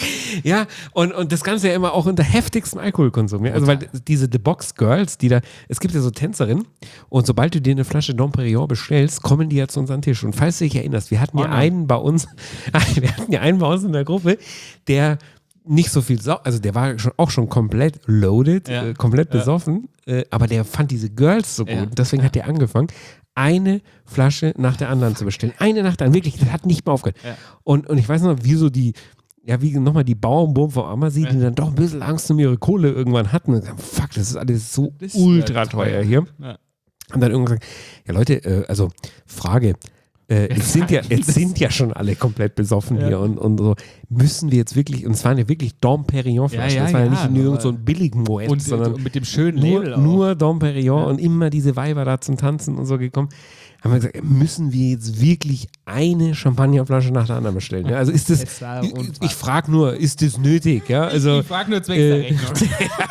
Ja, und, und das Ganze ja immer auch unter heftigstem Alkoholkonsum. Ja? Also, weil diese The Box Girls, die da, es gibt ja so Tänzerinnen, und sobald du dir eine Flasche Dom Perignon bestellst, kommen die ja zu unseren Tisch. Und falls du dich erinnerst, wir hatten ja Oh nein. einen bei uns, wir hatten ja einen bei uns in der Gruppe, der nicht so viel, sau also der war schon, auch schon komplett loaded, Ja. äh, komplett Ja. besoffen, äh, aber der fand diese Girls so gut. Ja. Deswegen hat der angefangen, eine Flasche nach der anderen zu bestellen. Eine nach der anderen, wirklich, das hat nicht mehr aufgehört. Ja. Und, und ich weiß noch, wie so die, ja, wie nochmal die Bauernburm vom Ammersee, die dann doch ein bisschen Angst um ihre Kohle irgendwann hatten. Und sagen, fuck, das ist alles so Das ist ultra ja teuer teuer. hier. Ja. Und dann irgendwann gesagt, ja Leute, äh, also Frage, äh, jetzt, sind ja, jetzt sind ja schon alle komplett besoffen Ja. hier und, und so, müssen wir jetzt wirklich, und es waren ja wirklich Dom Perignon Flaschen, Ja, ja, das war ja, ja, nicht nur aber- so ein billigen Moet, Und, sondern und mit dem schönen nur, Label auch. nur Dom Perignon Ja. und immer diese Weiber da zum Tanzen und so gekommen. Haben wir gesagt, müssen wir jetzt wirklich eine Champagnerflasche nach der anderen bestellen? Ja? Also ist das, Es war ich, unfassbar. ich frage nur, ist das nötig? Ja? Also, Ich frage nur zwecks der äh, Rechnung.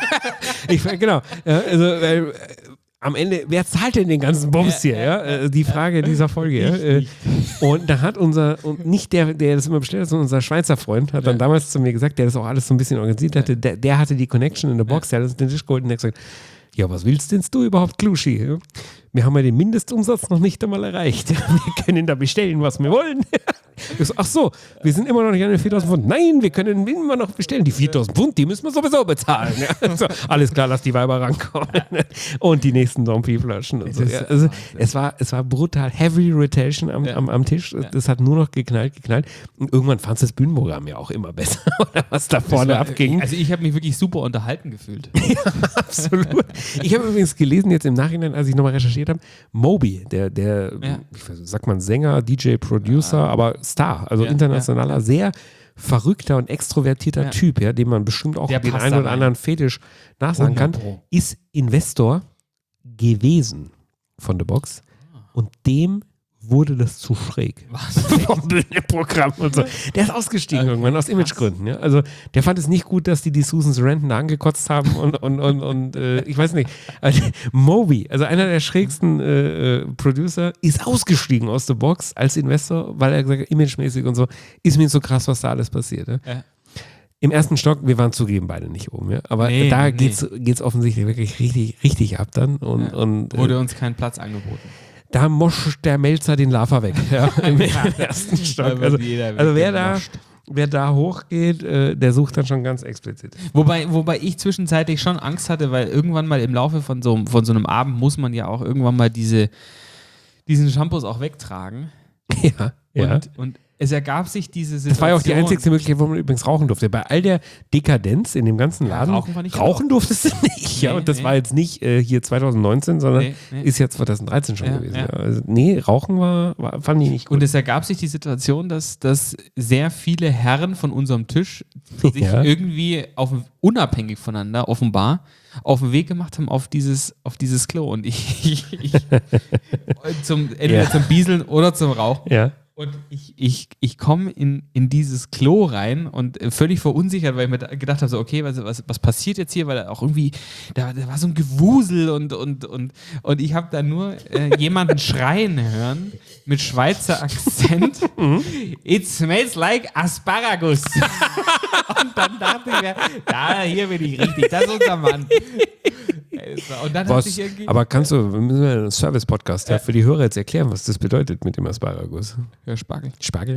ich frage, genau. Ja, also, weil, äh, am Ende, wer zahlt denn den ganzen Bums hier? Ja, Äh, die Frage dieser Folge. Ja? Äh, Und da hat unser, und nicht der, der das immer bestellt hat, sondern unser Schweizer Freund, hat dann damals zu mir gesagt, der das auch alles so ein bisschen organisiert hatte, der, der hatte die Connection in der Box, der hat uns den Tisch geholt und der hat gesagt, ja, was willst denn du überhaupt, Kluschi? Ja? Wir haben ja den Mindestumsatz noch nicht einmal erreicht. Wir können da bestellen, was wir wollen. Ich so, ach so, wir sind immer noch nicht an den viertausend Pfund. Nein, wir können immer noch bestellen. Die viertausend Pfund, die müssen wir sowieso bezahlen. Ja, so, alles klar, lass die Weiber rankommen. Und die nächsten Dompi-Flaschen und so. Das ist Ja, also, Wahnsinn. es, war, es war brutal. Heavy Rotation am, Ja. am, am Tisch. Das hat nur noch geknallt, geknallt. Und irgendwann fand das Bühnenprogramm ja auch immer besser, oder was da vorne war- abging. Also ich habe mich wirklich super unterhalten gefühlt. Absolut. Ich habe übrigens gelesen, jetzt im Nachhinein, als ich nochmal recherchiert habe, Moby, der, der Ja. ich weiß, sagt man Sänger, D J, Producer, aber Star, also Ja, internationaler, sehr verrückter und extrovertierter Ja. Typ, ja, dem man bestimmt auch Der den passt einen da oder rein. anderen Fetisch nachsagen kann, hundert Pro. ist Investor gewesen von The Box und dem wurde das zu schräg. Vom Bühnenprogramm und so. Der ist ausgestiegen Okay, irgendwann aus krass. Imagegründen. Ja? Also der fand es nicht gut, dass die die Susan Sarandon da angekotzt haben und, und, und, und äh, ich weiß nicht. Also, Moby, also einer der schrägsten äh, äh, Producer, ist ausgestiegen aus der Box als Investor, weil er gesagt hat, imagemäßig und so, ist mir so krass, was da alles passiert. Ja? Ja. Im ersten Stock, wir waren zugeben beide nicht oben, ja? Aber Nee, da nee. geht's, geht's offensichtlich wirklich richtig, richtig ab dann und, Ja. und äh, Wurde uns kein Platz angeboten. da moscht der Melzer den Lava weg, ja, im ersten Stock. Da Also, wird jeder also wer da, weggemoscht. wer da hochgeht, äh, der sucht dann schon ganz explizit. Wobei, wobei ich zwischenzeitlich schon Angst hatte, weil irgendwann mal im Laufe von so, von so einem Abend muss man ja auch irgendwann mal diese, diesen Shampoos auch wegtragen. Ja, ja. Und, und es ergab sich diese Situation. Das war ja auch die einzige Möglichkeit, wo man übrigens rauchen durfte. Bei all der Dekadenz in dem ganzen Ja, Laden, rauchen war nicht rauchen durftest du nicht. Ja, Nee, und das nee. war jetzt nicht äh, hier zwanzig neunzehn, sondern Nee, nee. ist ja zwanzig dreizehn schon Ja, gewesen. ja. Ja. Also, nee, rauchen war, war, fand ich nicht gut. Und es ergab sich die Situation, dass, dass sehr viele Herren von unserem Tisch sich Ja. irgendwie auf, unabhängig voneinander offenbar auf den Weg gemacht haben auf dieses, auf dieses Klo. Und ich, ich, ich zum, entweder Ja. zum Bieseln oder zum Rauchen. ja. Und ich, ich, ich komme in, in dieses Klo rein und äh, völlig verunsichert, weil ich mir da gedacht habe, so, okay, was, was, was passiert jetzt hier? Weil da auch irgendwie, da, da war so ein Gewusel und, und, und, und ich habe da nur äh, jemanden schreien hören mit Schweizer Akzent. It smells like Asparagus. Und dann dachte ich mir, da, hier bin ich richtig, das ist unser Mann. Und dann hat Was, sich irgendwie... aber kannst du, wir müssen ja einen Service-Podcast ja. für die Hörer jetzt erklären, was das bedeutet mit dem Asparagus? Ja, Spargel. Spargel?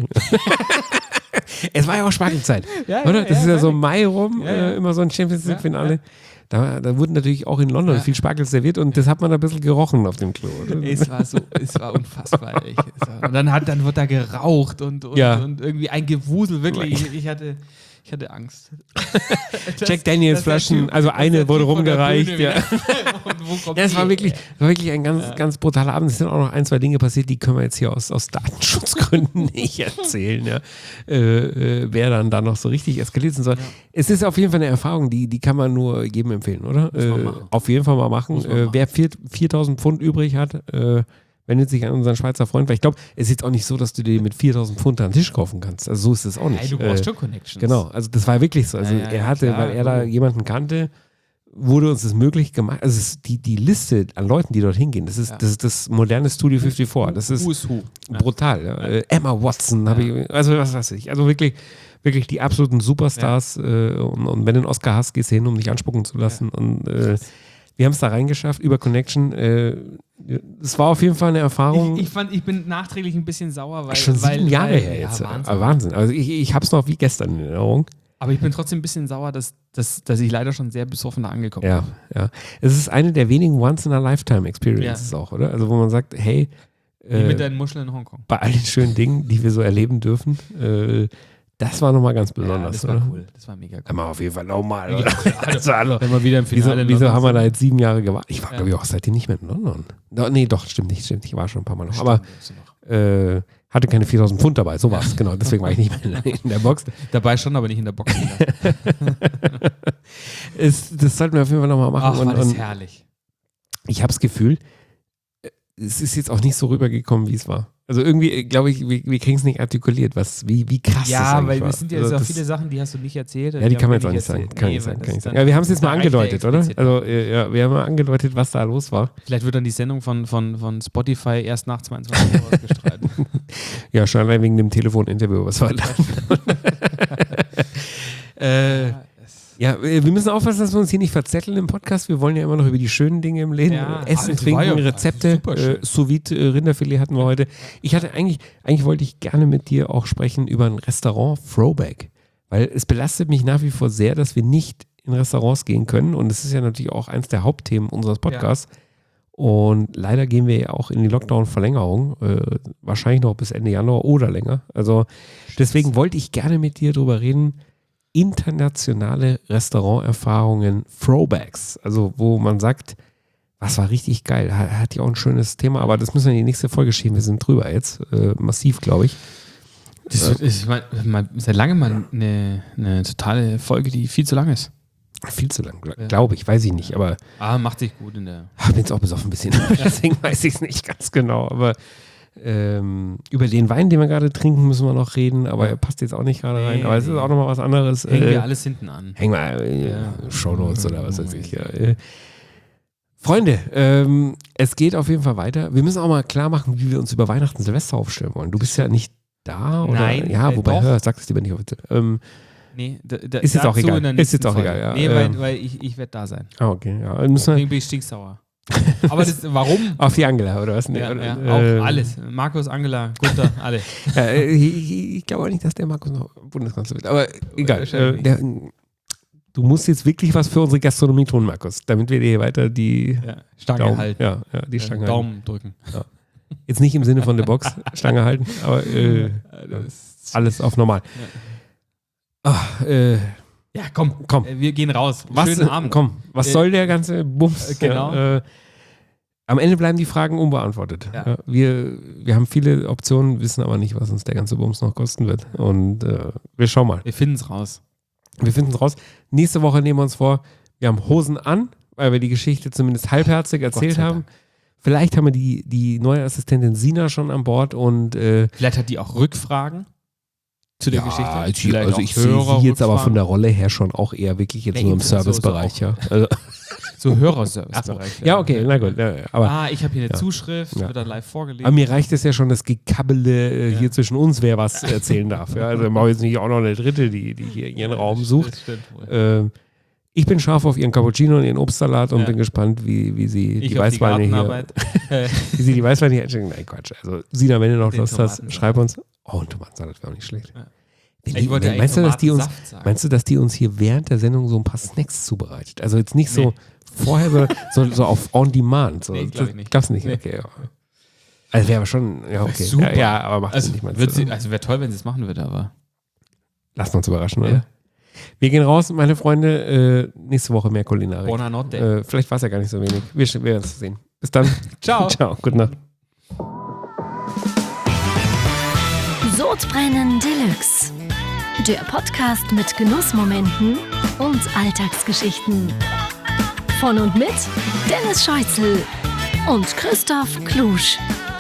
Es war ja auch Spargelzeit, Ja, oder? ja, Das ist ja, ja so meine Mai rum, Ja, ja. Äh, immer so ein Champions Ja, League-Finale. ja. Da, da wurden natürlich auch in London Ja. viel Spargel serviert und das hat man ein bisschen gerochen auf dem Klo. Oder? Es war so, es war unfassbar. Ich, es war, und dann hat, dann wird da geraucht und, und, Ja. und irgendwie ein Gewusel, wirklich. Ich, ich hatte, ich hatte Angst. Das- Jack Daniels dass der Flaschen, Typ- also dass eine der wurde Typ von der rumgereicht, Bühne ja. wieder- und wo kommt Ja, es die? war wirklich, es war wirklich ein ganz, ganz brutaler Abend. Es sind auch noch ein, zwei Dinge passiert, die können wir jetzt hier aus, aus Datenschutzgründen nicht erzählen, ja. Äh, äh, wer dann da noch so richtig eskaliert sind soll. Es ist auf jeden Fall eine Erfahrung, die, die kann man nur jedem empfehlen, oder? Muss man Äh, machen. auf jeden Fall mal machen. Muss man Äh, machen. wer vier, viertausend Pfund übrig hat, äh, wendet sich an unseren Schweizer Freund, weil ich glaube, es ist jetzt auch nicht so, dass du dir mit viertausend Pfund einen Tisch kaufen kannst. Also so ist es auch nicht. Nein, du brauchst Äh, schon Connections. Genau, also das war wirklich so. Also Ja, ja, er ja, hatte, klar, weil er da Logo. jemanden kannte, wurde uns das möglich gemacht. Also es ist die, die Liste an Leuten, die dorthin gehen, das ist, Ja. das, ist das moderne Studio vierundfünfzig. Das ist Who is who. Ja. brutal. Ja. Äh, Emma Watson habe ich, also was weiß ich. Also wirklich, wirklich die absoluten Superstars. Äh, und, und wenn du einen Oscar hast, gehst du hin, um dich anspucken zu lassen. Und äh, wir haben es da reingeschafft über Connection. Äh, es war auf jeden Fall eine Erfahrung. Ich, ich, fand, ich bin nachträglich ein bisschen sauer, weil. Schon weil, sieben Jahre weil, her jetzt. Ja, Wahnsinn. Wahnsinn. Wahnsinn. Also ich, ich habe es noch wie gestern in Erinnerung. Aber ich bin trotzdem ein bisschen sauer, dass, dass, dass ich leider schon sehr besoffen da angekommen Ja, bin. ja. Es ist eine der wenigen Once-in-a-Lifetime-Experiences auch, oder? Also wo man sagt, hey, Wie äh, mit deinen Muscheln in Hongkong. bei all den schönen Dingen, die wir so erleben dürfen, äh, das war nochmal ganz Ja, besonders, das war oder? cool. Das war mega cool. Kann man auf jeden Fall nochmal, Ja, oder? Also, hallo. Wenn wir wieder im Wieso, Finale in wieso London haben wir da sind. jetzt sieben Jahre gewartet? Ich war, Ja. glaube ich, auch seitdem nicht mehr in London. No, nee, doch, stimmt nicht, stimmt nicht. Ich war schon ein paar Mal noch. Aber Stimmt, bist du noch. äh, hatte keine viertausend Pfund dabei, so war es, genau. Deswegen war ich nicht mehr in der Box. Dabei schon, aber nicht in der Box. Es, das sollten wir auf jeden Fall nochmal machen. Ach, und, war das und herrlich. ich habe das Gefühl, es ist jetzt auch nicht so rübergekommen, wie es war. Also irgendwie, glaube ich, wir, wir kriegen es nicht artikuliert, was, wie, wie krass das Ja, eigentlich weil war. es sind ja Also jetzt auch das- viele Sachen, die hast du nicht erzählt. Ja, die kann man jetzt haben auch wir nicht sagen. erzählt. Kann Nee, ich sagen, weil kann ich das sagen. dann- Ja, wir haben es jetzt da mal reicht der angedeutet, oder? explizit. Also, äh, ja, wir haben mal angedeutet, was da los war. Vielleicht wird dann die Sendung von, von, von Spotify erst nach zweiundzwanzig Uhr ausgestrahlt. Ja, schon allein wegen dem Telefoninterview, was war da? äh, ja, wir müssen aufpassen, dass wir uns hier nicht verzetteln im Podcast. Wir wollen ja immer noch über die schönen Dinge im Leben. Ja, äh, Essen, aber es trinken, war ja Rezepte. super schön. Äh, Sous-Vide äh, Rinderfilet hatten wir heute. Ich hatte eigentlich, eigentlich wollte ich gerne mit dir auch sprechen über ein Restaurant Throwback. Weil es belastet mich nach wie vor sehr, dass wir nicht in Restaurants gehen können. Und es ist ja natürlich auch eins der Hauptthemen unseres Podcasts. Und leider gehen wir ja auch in die Lockdown-Verlängerung. Äh, wahrscheinlich noch bis Ende Januar oder länger. Also deswegen wollte ich gerne mit dir drüber reden. Internationale Restauranterfahrungen, Throwbacks, also wo man sagt, was war richtig geil, hat, hat ja auch ein schönes Thema, aber das müssen wir in die nächste Folge schieben, wir sind drüber jetzt, äh, massiv, glaube ich. Das ist ich mein, mal, seit langem mal eine, eine totale Folge, die viel zu lang ist. Viel zu lang, glaube ich, weiß ich nicht, aber Ah, macht sich gut in der. ich bin jetzt auch besoffen ein bisschen, deswegen weiß ich es nicht ganz genau, aber Ähm, über den Wein, den wir gerade trinken, müssen wir noch reden, aber er passt jetzt auch nicht gerade rein. Nee, aber es ist nee. auch nochmal was anderes. Hängen äh, wir alles hinten an. Hängen wir äh, Ja. Shownotes oder was weiß ich. Ja. Äh, Freunde, ähm, es geht auf jeden Fall weiter. Wir müssen auch mal klar machen, wie wir uns über Weihnachten Silvester aufstellen wollen. Du bist ja nicht da, oder? Nein, Ja, äh, wobei, doch. hör, sag es lieber nicht offiziell. Ähm, Nee, da, da, Ist jetzt auch dazu egal. in der Ist jetzt nächsten auch Folge. egal, ja. Nee, Ähm. weil, weil ich, ich werde da sein. ah, okay, ja. Dann müssen wir Deswegen bin ich stinksauer. Aber das, warum? auf die Angela, oder was? Nee, Ja, oder, ja, äh, auch alles. Markus, Angela, Gunther, alle. Ja, äh, ich, ich glaube auch nicht, dass der Markus noch Bundeskanzler wird. Aber egal. Äh, Wahrscheinlich der, du musst jetzt wirklich was für unsere Gastronomie tun, Markus, damit wir dir hier weiter die Ja, Stange Daumen, halten. ja, ja, die Stange halten. Daumen drücken. Jetzt nicht im Sinne von der Box Stange halten, aber äh, alles auf normal. Ach, äh, Ja, komm, komm. Äh, wir gehen raus. Was, Schönen Abend. Komm, was Äh, soll der ganze Bums? äh, genau. Ja, äh, am Ende bleiben die Fragen unbeantwortet. Ja. Ja, wir, wir haben viele Optionen, wissen aber nicht, was uns der ganze Bums noch kosten wird. Und äh, wir schauen mal. Wir finden es raus. Wir finden es raus. Nächste Woche nehmen wir uns vor, wir haben Hosen an, weil wir die Geschichte zumindest halbherzig erzählt sei haben. Dank. Vielleicht haben wir die, die neue Assistentin Sina schon an Bord und äh, Vielleicht hat die auch Rückfragen zu der Geschichte. Also, ich- Vielleicht also auch ich sehe sie jetzt aber Hörerrückfragen. von der Rolle her schon auch eher wirklich jetzt Ja, nur im eben, so- so Servicebereich. auch. Ja. Also, So Hörerservice-Bereich. ja, okay, na gut. Ja, aber, Ah, ich habe hier eine Ja. Zuschrift, Ja. wird dann live vorgelesen. aber mir reicht es ja schon, das Gekabbele äh, Ja. hier zwischen uns, wer was erzählen darf. Ja. Also dann brauche ich jetzt nicht auch noch eine Dritte, die, die hier ihren Raum sucht. Das stimmt wohl. Ähm, ich bin scharf auf ihren Cappuccino und ihren Obstsalat und Ja. bin gespannt, wie, wie sie Ich die auf die Weißweine hier, Gartenarbeit. Äh, wie sie die Weißweine hier einschenken. Nein, Quatsch. Also Sina, wenn du noch Den Lust hast, Tomatensalat. schreib uns. Oh, ein Tomatensalat wäre auch nicht schlecht. Ja. Wenn Ich die, wollte wenn, ja meinst, du, eigentlich dass die uns, Tomatensaft sagen. meinst du, dass die uns hier während der Sendung so ein paar Snacks zubereitet? Also jetzt nicht so Nee. vorher, sondern so, so auf On Demand. So. Nee, glaub ich nicht. Glaubst du nicht? Nee. Okay, ja. Also wäre aber schon, ja, okay. super. Ja, ja, aber macht Also, nicht mal wird sie, also wäre toll, wenn sie es machen würde, aber. Lassen wir uns überraschen, oder? Ja. Wir gehen raus, meine Freunde. Äh, nächste Woche mehr Kulinarik. Buona notte. Äh, vielleicht war es ja gar nicht so wenig. Wir, wir werden es sehen. Bis dann. Ciao. Ciao. Gute Nacht. Sodbrennen Deluxe. Der Podcast mit Genussmomenten und Alltagsgeschichten. Von und mit Dennis Scheuzel und Christoph Klusch.